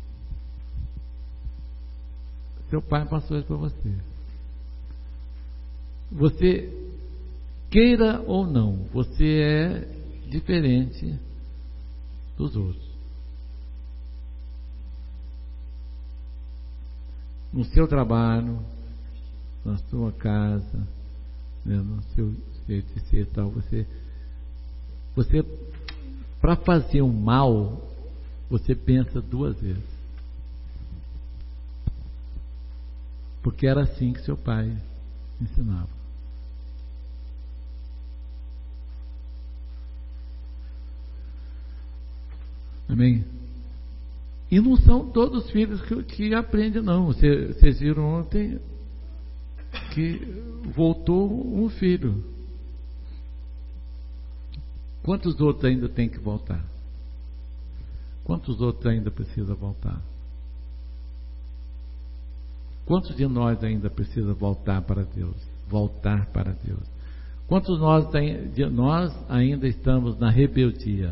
Seu pai passou isso para você. Você, queira ou não, você é diferente dos outros. No seu trabalho, na sua casa, né, no seu jeito de ser e tal, você, você para fazer um mal, você pensa duas vezes. Porque era assim que seu pai ensinava. Amém? E não são todos os filhos que, que aprendem, não. Você, vocês viram ontem que voltou um filho. Quantos outros ainda tem que voltar? Quantos outros ainda precisa voltar? Quantos de nós ainda precisa voltar para Deus? Voltar para Deus. Quantos nós, de nós ainda estamos na rebeldia?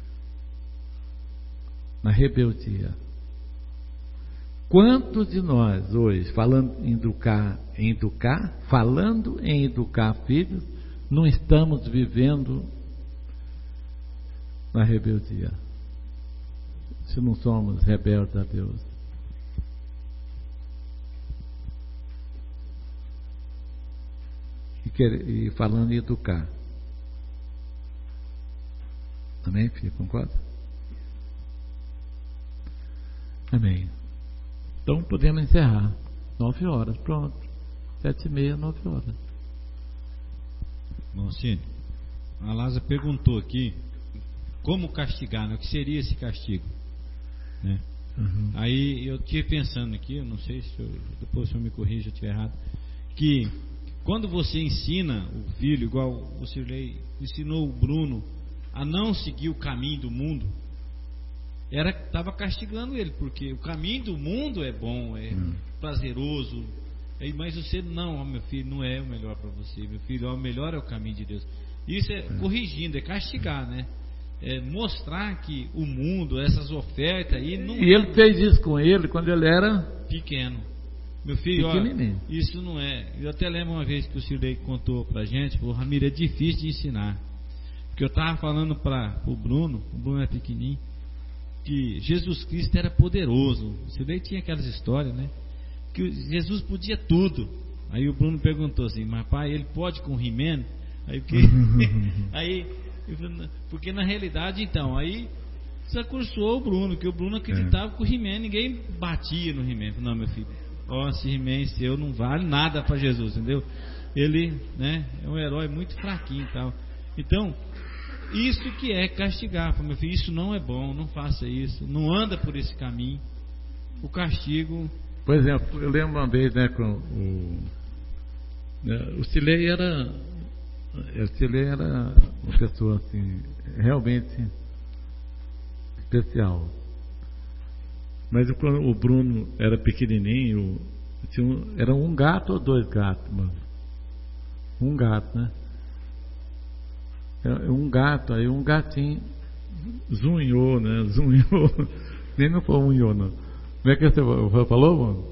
Na rebeldia. Quantos de nós hoje, falando em educar, em educar, falando em educar filhos, não estamos vivendo na rebeldia? Se não somos rebeldes a Deus. E, quer, e falando em educar. Amém, filho? Concorda? Amém. Então podemos encerrar. Nove horas, pronto. Sete e meia, nove horas. Monsignor, a Lázaro perguntou aqui como castigar, né? O que seria esse castigo, né? Uhum. Aí eu estive pensando aqui, eu não sei se eu, depois o senhor me corrija se eu estiver errado, que quando você ensina o filho, igual o Cirlei ensinou o Bruno a não seguir o caminho do mundo, era estava castigando ele, porque o caminho do mundo é bom, é Hum. prazeroso, é, mas você não, ó, meu filho, não é o melhor para você, meu filho, ó, o melhor é o caminho de Deus. Isso é corrigindo, é castigar, né? É mostrar que o mundo, essas ofertas aí não E ele fez isso com ele quando ele era pequeno. Meu filho, ó, pequenininho. isso não é. Eu até lembro uma vez que o Cirlei contou pra gente, falou, Ramiro, é difícil de ensinar. Porque eu tava falando para o Bruno, o Bruno é pequenininho, que Jesus Cristo era poderoso. O Cirlei tinha aquelas histórias, né? Que Jesus podia tudo. Aí o Bruno perguntou assim, mas pai, ele pode com o He-Man? Aí, porque... aí eu falei, porque na realidade, então, aí desacursou o Bruno, que o Bruno acreditava É. que o He-Man, ninguém batia no He-Man. Não, meu filho, ó, esse He-Man seu não vale nada para Jesus, entendeu? Ele, né, é um herói muito fraquinho e tal. Então, isso que é castigar, meu filho, isso não é bom, não faça isso, não anda por esse caminho. O castigo... Por exemplo, eu lembro uma vez, né, com o... Né, o Cilei era... O Cilei era uma pessoa, assim, realmente especial. Mas quando o Bruno era pequenininho, tinha um, era um gato ou dois gatos, mano? Um gato, né? Um gato, aí um gatinho zunhou, né? Zunhou. Nem não foi unhou, não. Como é que você falou, mano?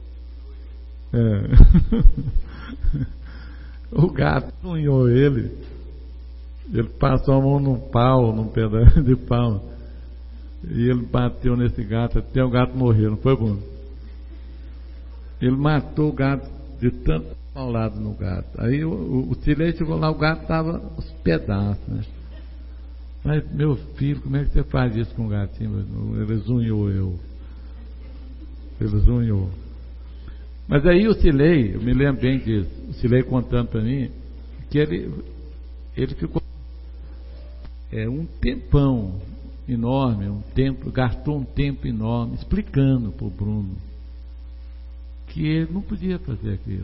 É. O gato zunhou ele. Ele passou a mão num pau, num pedaço de pau. E ele bateu nesse gato, até o gato morreu, não foi, Bruno? Ele matou o gato de tanto paulado no gato. Aí o, o, o Cilei chegou lá, o gato estava aos pedaços, né? Mas, meu filho, como é que você faz isso com o gatinho? Ele zunhou eu. Ele zunhou. Mas aí o Cilei, eu me lembro bem disso, o Cilei contando para mim, que ele, ele ficou é, um tempão enorme, um tempo, gastou um tempo enorme explicando para o Bruno que ele não podia fazer aquilo.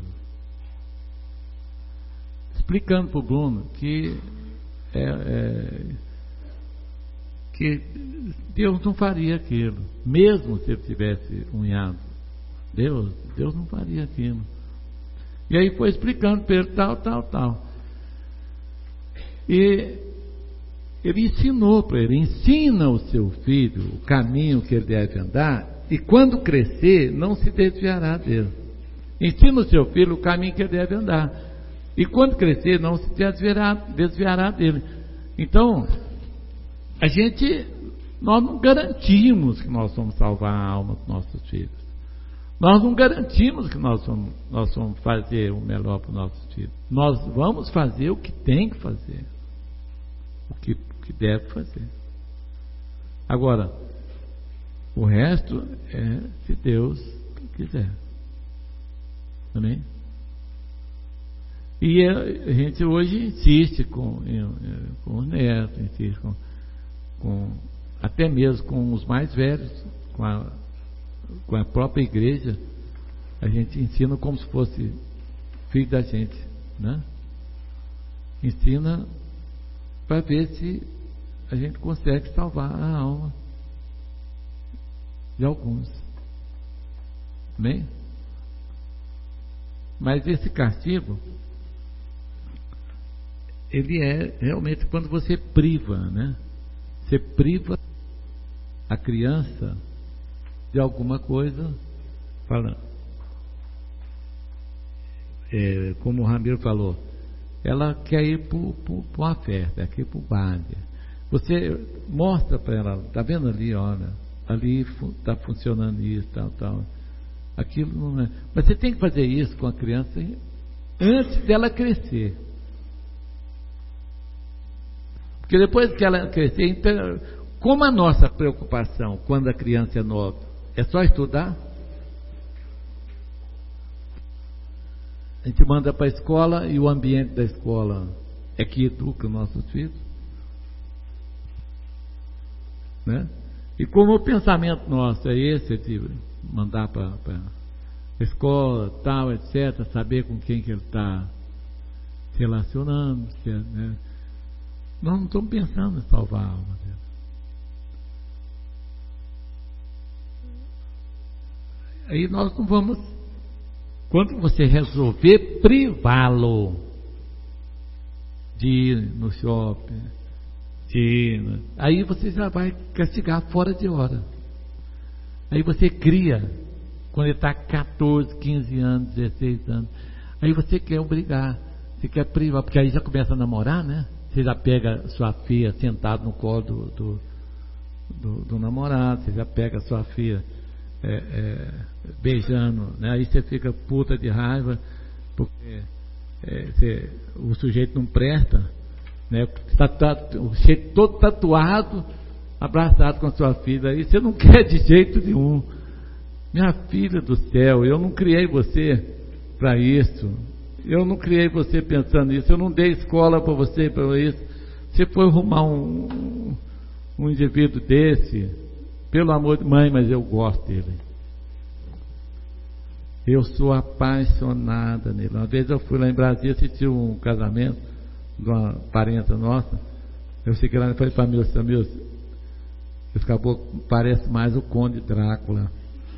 Explicando para o Bruno que, é, é, que Deus não faria aquilo, mesmo se ele tivesse unhado. Deus, Deus não faria aquilo. E aí foi explicando para ele tal, tal, tal. E ele ensinou para ele, ensina o seu filho o caminho que ele deve andar, e quando crescer, não se desviará dele. Ensina o seu filho o caminho que ele deve andar, e quando crescer, não se desviará, desviará dele. Então, a gente, nós não garantimos que nós vamos salvar a alma dos nossos filhos. Nós não garantimos que nós vamos, nós vamos fazer o melhor para os nossos filhos. Nós vamos fazer o que tem que fazer, o que, o que deve fazer. Agora, o resto é se Deus quiser. Amém? E a gente hoje insiste com, com os netos, insiste com, com, até mesmo com os mais velhos, com a com a própria igreja, a gente ensina como se fosse filho da gente, né? Ensina para ver se a gente consegue salvar a alma de alguns. Amém? Mas esse castigo, ele é realmente quando você priva, né? Você priva a criança de alguma coisa, falando, é, como o Ramiro falou, ela quer ir para uma festa, quer ir para o bar. Você mostra para ela, está vendo ali, olha, ali está funcionando isso, tal, tal. Aquilo não é. Mas você tem que fazer isso com a criança antes dela crescer. Porque depois que ela crescer, então, como a nossa preocupação quando a criança é nova é só estudar, a gente manda para a escola e o ambiente da escola é que educa os nossos filhos, né? E como o pensamento nosso é esse, de mandar para a escola, tal, etcétera, saber com quem que ele está se relacionando, né? Nós não estamos pensando em salvar a alma dele. Aí nós não vamos, quando você resolver privá-lo de ir no shopping, de ir, aí você já vai castigar fora de hora. Aí você cria, quando ele está quatorze, quinze anos, dezesseis anos, aí você quer obrigar, você quer privar, porque aí já começa a namorar, né? Você já pega sua filha sentada no colo do, do, do, do namorado, você já pega sua filha É, é, beijando, né? Aí você fica puta de raiva porque é, você, o sujeito não presta, né? Tá, tá, o sujeito todo tatuado, abraçado com a sua filha, aí você não quer de jeito nenhum, Minha filha do céu, eu não criei você para isso. Eu não criei você pensando nisso. Eu não dei escola para você para isso. Você foi arrumar um, um indivíduo desse, pelo amor de mãe, mas eu gosto dele. Eu sou apaixonada nele. Uma vez eu fui lá em Brasília assistir um casamento de uma parente nossa. Eu cheguei lá e falei para Milson, Milson, esse caboclo parece mais o Conde Drácula.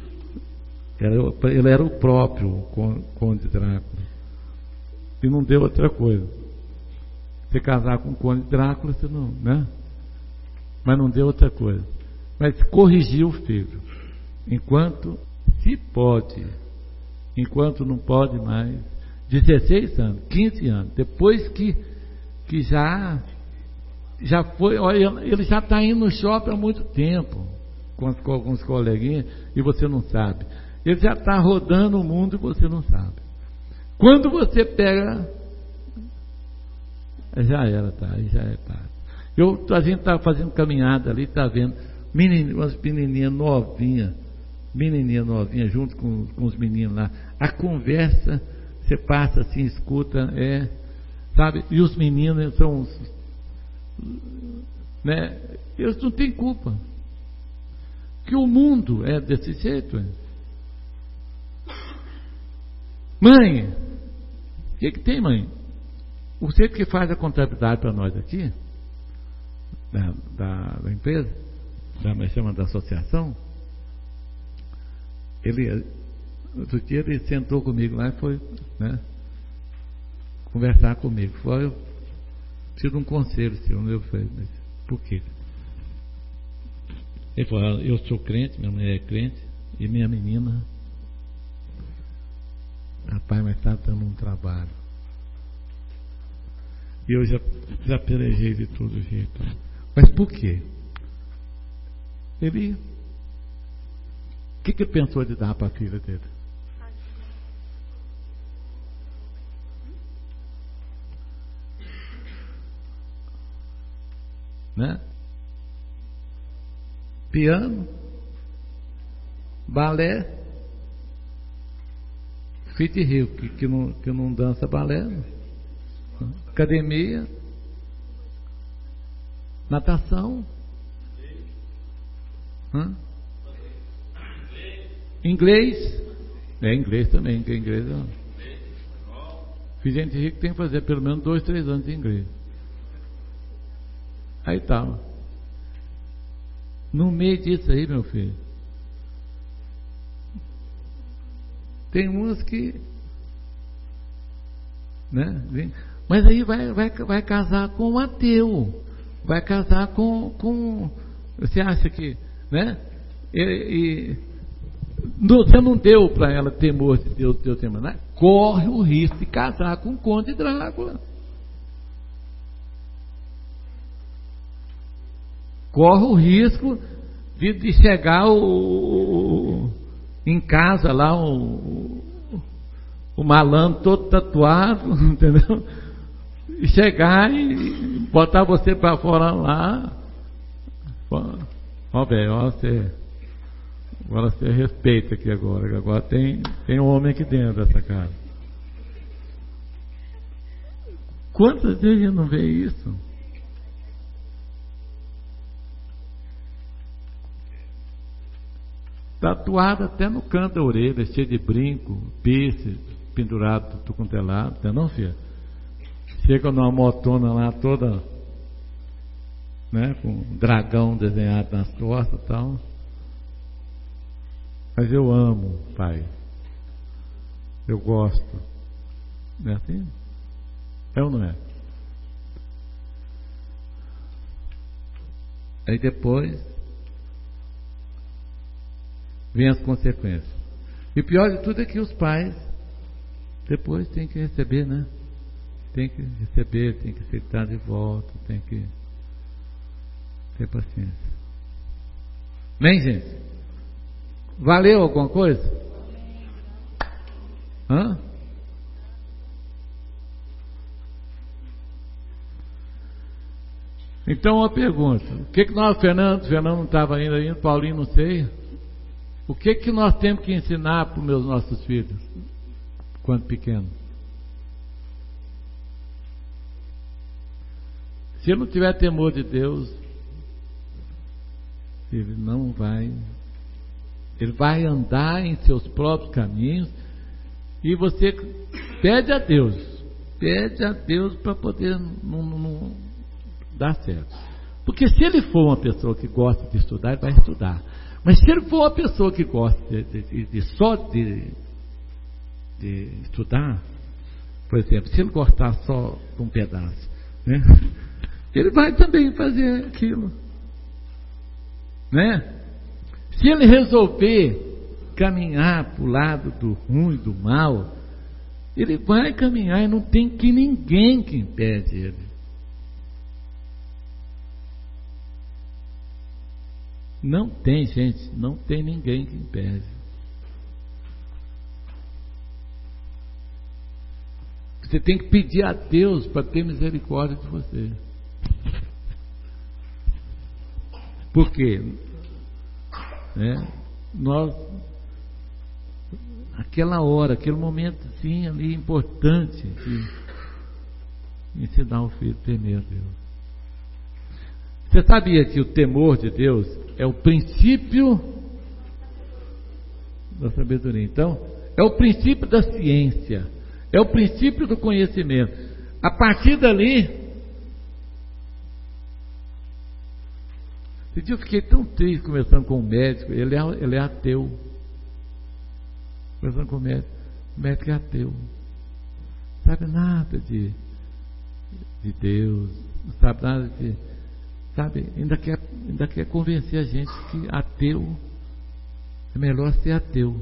Ele era o próprio Conde Drácula. E não deu outra coisa. Você casar com o Conde Drácula, você não, né? Mas não deu outra coisa. Mas corrigiu o filho. Enquanto se pode, enquanto não pode mais. dezesseis anos, quinze anos. Depois que, que já, já foi, olha, ele já está indo no shopping há muito tempo, com, com alguns coleguinhas, e você não sabe. Ele já está rodando o mundo e você não sabe. Quando você pega, já era, tá? Já é tarde. Eu, a gente está fazendo caminhada ali, está vendo menino, umas menininhas novinhas, menininha novinha junto com, com os meninos lá. A conversa, você passa assim, escuta, é, sabe? E os meninos são, né? Eles não têm culpa. Que o mundo é desse jeito. É. Mãe, o que, que tem, mãe? Você que faz a contabilidade para nós aqui, da, da, da empresa, da, me chama da associação, ele, outro dia ele sentou comigo lá e foi, né, conversar comigo. Foi, eu preciso de um conselho seu. Eu falei, mas por quê? Ele falou, eu sou crente, minha mulher é crente, e minha menina, rapaz, mas está dando um trabalho. E eu já, já pelejei de todo jeito. Mas por quê? Ele, o que, que ele pensou de dar para a filha dele? Né? Piano, balé, Fit Rio, que, que, não, que não dança balé, né? Academia, natação, hã? Inglês, é inglês também, que inglês é. Fiz gente rica que tem que fazer pelo menos dois, três anos de inglês. Aí tá. No meio disso aí, meu filho, tem umas que, né? Mas aí vai, vai, vai casar com um ateu, vai casar com, com você acha que, né? E, e você não deu para ela temor de Deus, Deus temor, né? Corre o risco de casar com o Conde Drácula. Corre o risco de, de chegar o, o, em casa lá o, o malandro todo tatuado, entendeu? E chegar e botar você para fora lá. Ó, velho, ó, você, agora você respeita aqui agora. Agora tem, tem um homem aqui dentro dessa casa. Quantas vezes a gente não vê isso? Tatuado até no canto da orelha, cheio de brinco, piercing, pendurado, tudo quanto é lado, não é não, filha? Chega numa motona lá toda, né, com um dragão desenhado nas costas e tal. Mas eu amo, pai. Eu gosto. Não é assim? É ou não é? Aí depois vem as consequências. E pior de tudo é que os pais depois têm que receber, né? Tem que receber, tem que aceitar de volta, tem que ter paciência. Bem, gente? Valeu alguma coisa? Hã? Então uma pergunta. O que que nós, Fernando, Fernando não estava ainda, ainda, Paulinho não sei. O que que nós temos que ensinar para os meus nossos filhos quando pequenos? Se ele não tiver temor de Deus, ele não vai, ele vai andar em seus próprios caminhos, e você pede a Deus, pede a Deus para poder não, não, não dar certo. Porque se ele for uma pessoa que gosta de estudar, ele vai estudar. Mas se ele for uma pessoa que gosta de, de, de só de, de estudar, por exemplo, se ele gostar só de um pedaço, né, ele vai também fazer aquilo, né? Se ele resolver caminhar para o lado do ruim, do mal, ele vai caminhar, e não tem que ninguém que impede ele. Não tem, gente, não tem ninguém que impede. Você tem que pedir a Deus para ter misericórdia de você. Por quê? Né? Nós, aquela hora, aquele momento sim, ali importante de ensinar o filho a temer a Deus. Você sabia que o temor de Deus é o princípio da sabedoria? Então, é o princípio da ciência, é o princípio do conhecimento. A partir dali, esse dia eu fiquei tão triste conversando com o médico. Ele é, ele é ateu. Conversando com o médico, o médico é ateu, não sabe nada de, de Deus, não sabe nada de, sabe, ainda quer, ainda quer convencer a gente que ateu é melhor ser ateu.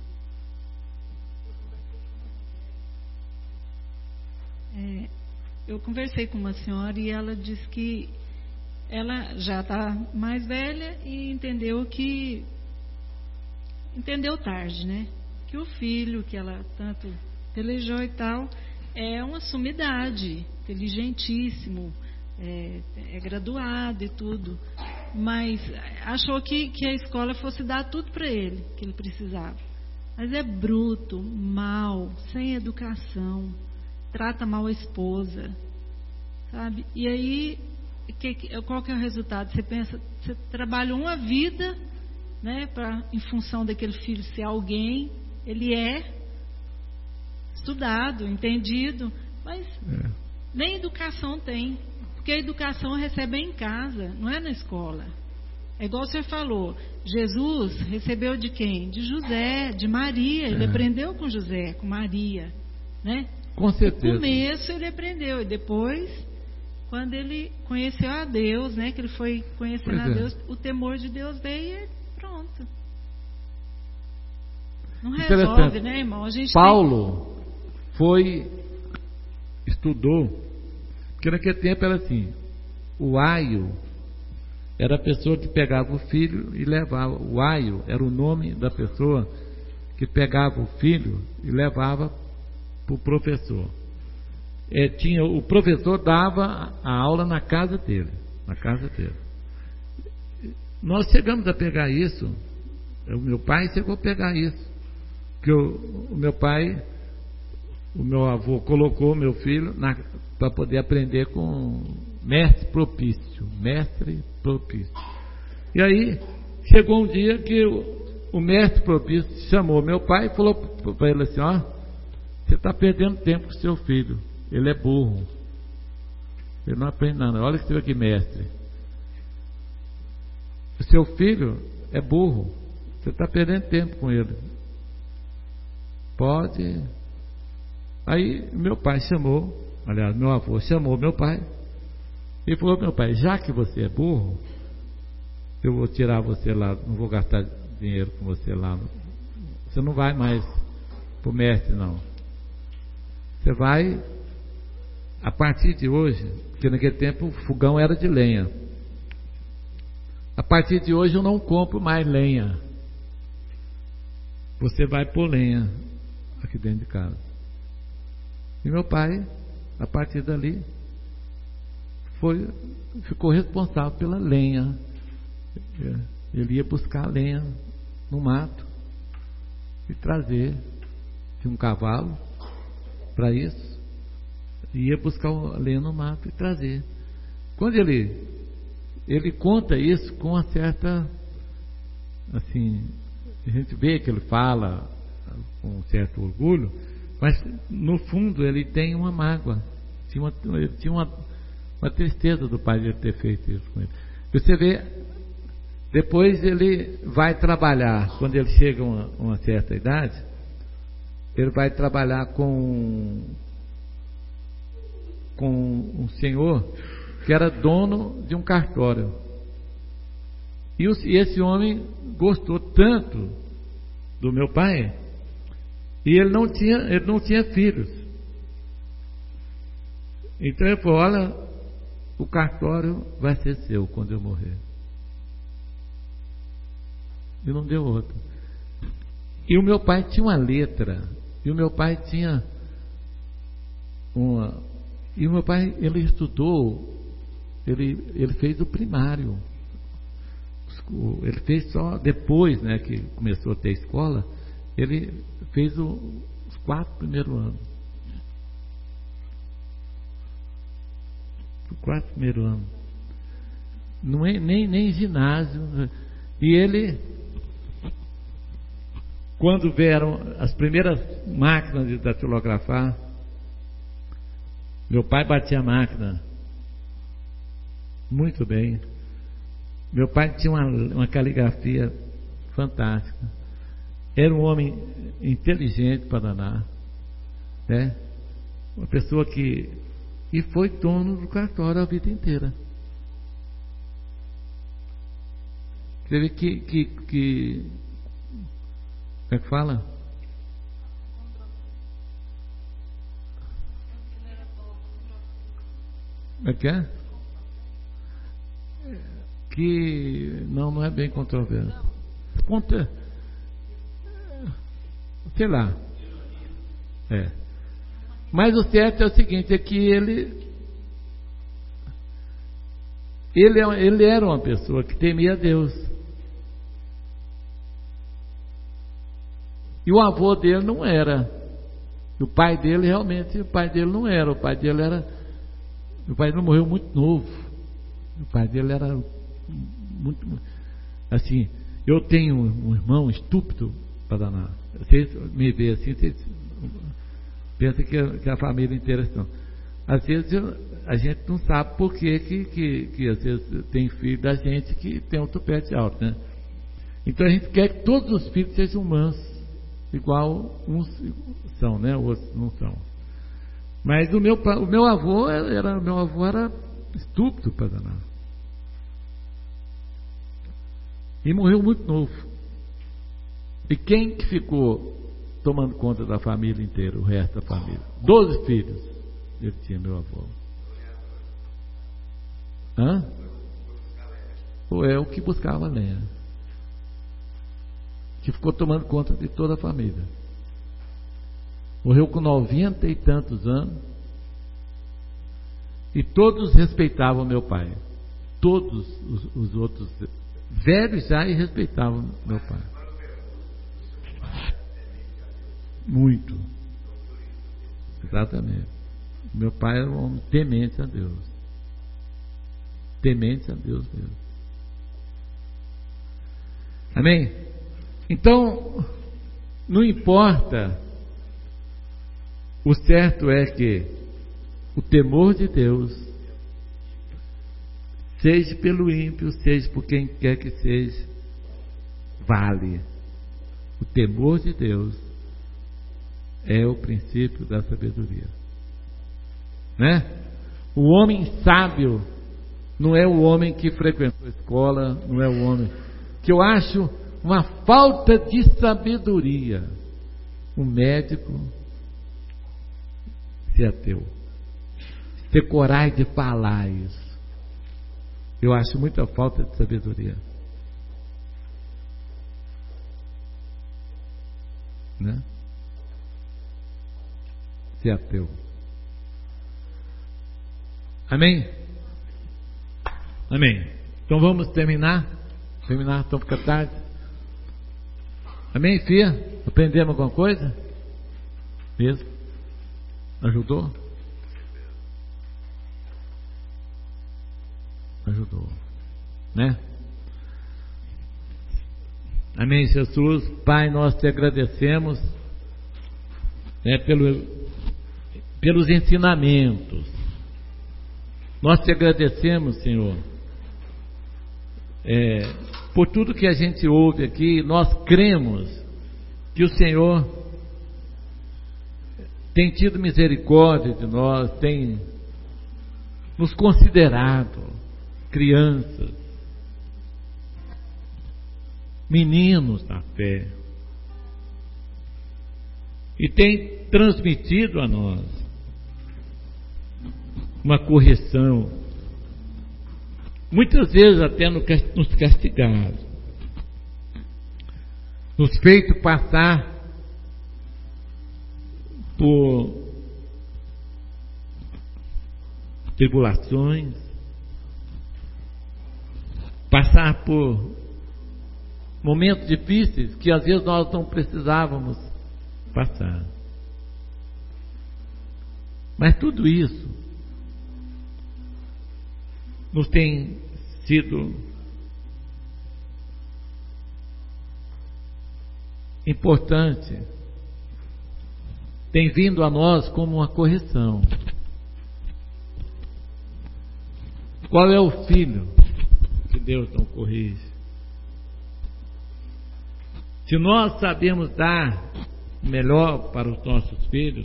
É, eu conversei com uma senhora e ela disse que ela já está mais velha e entendeu que entendeu tarde, né? Que o filho que ela tanto pelejou e tal é uma sumidade, inteligentíssimo, é, é graduado e tudo, mas achou que, que a escola fosse dar tudo para ele que ele precisava. Mas é bruto, mau, sem educação, trata mal a esposa, sabe? E aí, que, qual que é o resultado? Você pensa, você trabalha uma vida, né, pra, em função daquele filho ser alguém. Ele é estudado, entendido, mas é. nem educação tem, porque a educação recebe em casa, não é na escola. É igual você falou, Jesus recebeu de quem? De José, de Maria. Ele é. aprendeu com José, com Maria, né? Com certeza. No começo ele aprendeu, e depois, quando ele conheceu a Deus, né, que ele foi conhecendo pois a Deus, é. o temor de Deus veio e pronto. Não resolve, né, irmão? A gente Paulo tem... foi, estudou, porque naquele tempo era assim, o aio era a pessoa que pegava o filho e levava, o aio era o nome da pessoa que pegava o filho e levava para o professor. É, tinha, o professor dava a aula na casa dele, na casa dele. Nós chegamos a pegar isso, o meu pai chegou a pegar isso, que o, o meu pai, o meu avô colocou meu filho para poder aprender com mestre propício, mestre propício. E aí chegou um dia que o, o mestre propício chamou meu pai e falou para ele assim: ó, você está perdendo tempo com seu filho, ele é burro, ele não aprende nada. Olha que você aqui, mestre, o seu filho é burro, você está perdendo tempo com ele. Pode. Aí meu pai chamou, aliás, meu avô chamou meu pai e falou: meu pai, já que você é burro, eu vou tirar você lá, não vou gastar dinheiro com você lá, você não vai mais para o mestre, não. Você vai, a partir de hoje, porque naquele tempo o fogão era de lenha, a partir de hoje eu não compro mais lenha, você vai pôr lenha aqui dentro de casa. E meu pai, a partir dali, foi, ficou responsável pela lenha. Ele ia buscar lenha no mato e trazer. Tinha um cavalo para isso, ia buscar a lenha no mato e trazer. Quando ele ele conta isso com uma certa, assim, a gente vê que ele fala com um certo orgulho, mas no fundo ele tem uma mágoa, tinha uma, ele tinha uma, uma tristeza do pai de ter feito isso com ele. Você vê, depois ele vai trabalhar, quando ele chega a uma, uma certa idade, ele vai trabalhar com com um senhor que era dono de um cartório. E, os, e esse homem gostou tanto do meu pai, e ele não tinha, ele não tinha filhos. Então ele falou: olha, o cartório vai ser seu quando eu morrer. E não deu outro. E o meu pai tinha uma letra, e o meu pai tinha uma, e o meu pai, ele estudou, ele, ele fez o primário, ele fez só depois, né, que começou a ter escola, ele fez o, os quatro primeiros anos, os quatro primeiros anos, não é, nem, nem ginásio. E ele, quando vieram as primeiras máquinas de datilografar, meu pai batia a máquina muito bem. Meu pai tinha uma, uma caligrafia fantástica. Era um homem inteligente para danar, né? Uma pessoa que... E foi dono do cartório a vida inteira. Você vê que... que, que como é que fala? Como é que é? Que não, não é bem controverso. Conta, sei lá. É. Mas o certo é o seguinte, é que ele ele, ele era uma pessoa que temia a Deus. E o avô dele não era. O pai dele realmente, o pai dele não era. O pai dele era, o pai dele morreu muito novo. O pai dele era muito, assim, eu tenho um irmão estúpido para danar. Vocês me veem assim, vocês pensam que, que a família inteira estão. Às vezes eu, a gente não sabe por que, que, que, que às vezes tem filho da gente que tem um tupete alto, né? Então a gente quer que todos os filhos sejam mansos, igual uns são, né? Outros não são. Mas o meu, o meu avô era, meu avô era estúpido para danar. E morreu muito novo. E quem que ficou tomando conta da família inteira, o resto da família? Doze filhos ele tinha, meu avô. Hã? Ou é o que buscava lenha, que ficou tomando conta de toda a família. Morreu com noventa e tantos anos. E todos respeitavam meu pai. Todos os, os outros velhos já e respeitavam meu pai. Muito. Exatamente. Meu pai era um homem temente a Deus. Temente a Deus mesmo. Amém? Então, não importa. O certo é que o temor de Deus, seja pelo ímpio, seja por quem quer que seja, vale. O temor de Deus é o princípio da sabedoria, né? O homem sábio não é o homem que frequentou a escola, não é o homem que eu acho uma falta de sabedoria. Um médico ser ateu, ter coragem de falar isso, eu acho muita falta de sabedoria, né? Ser ateu. Amém? Amém. Então vamos terminar. Terminar, então fica tarde. Amém, filha? Aprendemos alguma coisa? Mesmo? Ajudou? Ajudou, né? Amém, Jesus. Pai, nós te agradecemos, né, pelo, pelos ensinamentos. Nós te agradecemos, Senhor, é, por tudo que a gente ouve aqui. Nós cremos que o Senhor tem tido misericórdia de nós, tem nos considerado crianças, meninos na fé, e tem transmitido a nós uma correção, muitas vezes até nos castigado, nos feito passar por tribulações, passar por momentos difíceis que às vezes nós não precisávamos passar. Mas tudo isso nos tem sido importante, tem vindo a nós como uma correção. Qual é o filho que Deus não corrige? Se nós sabemos dar o melhor para os nossos filhos,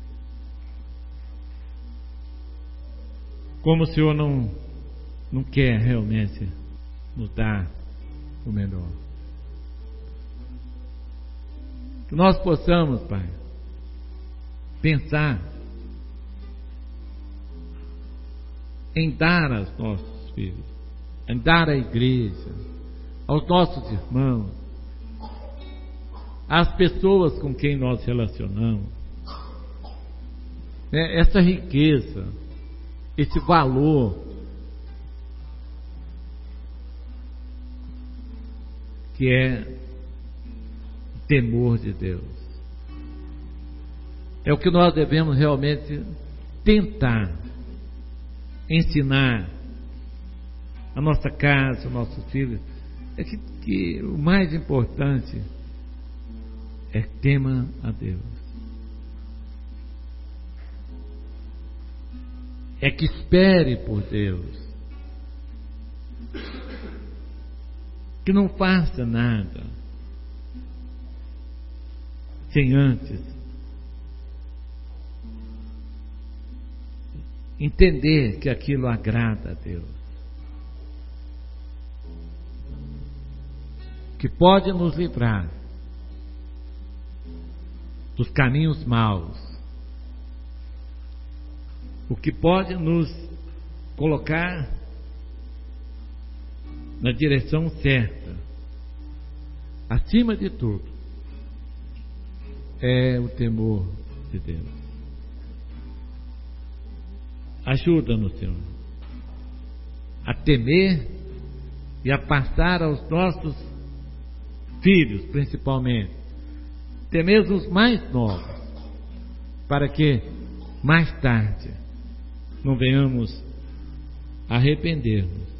como o Senhor não, não quer realmente nos dar o melhor? Que nós possamos, Pai, pensar em dar aos nossos filhos, em dar à igreja, aos nossos irmãos, às pessoas com quem nós relacionamos, né, essa riqueza, esse valor que é o temor de Deus. É o que nós devemos realmente tentar ensinar a nossa casa, os nossos filhos. É que, que o mais importante é tema a Deus. É que espere por Deus. Que não faça nada sem antes entender que aquilo agrada a Deus, que pode nos livrar dos caminhos maus, o que pode nos colocar na direção certa. Acima de tudo é o temor de Deus. Ajuda-nos, Senhor, a temer e a passar aos nossos filhos, principalmente, temer os mais novos, para que mais tarde não venhamos arrepender-nos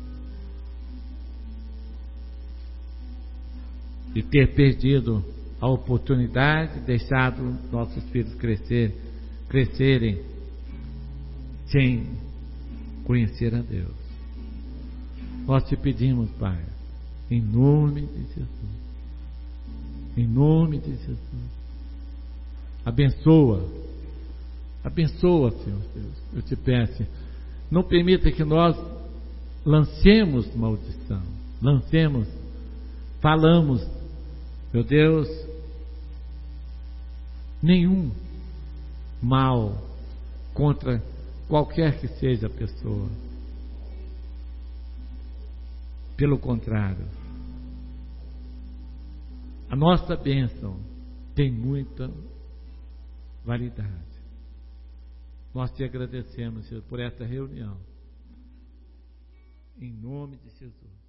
de ter perdido a oportunidade, deixado nossos filhos crescer, crescerem sem conhecer a Deus. Nós te pedimos, Pai, em nome de Jesus, em nome de Jesus, abençoa, abençoa, Senhor Deus, eu te peço, não permita que nós lancemos maldição, lancemos, falamos, meu Deus, nenhum mal contra qualquer que seja a pessoa. Pelo contrário, a nossa bênção tem muita validade. Nós te agradecemos, Senhor, por esta reunião. Em nome de Jesus.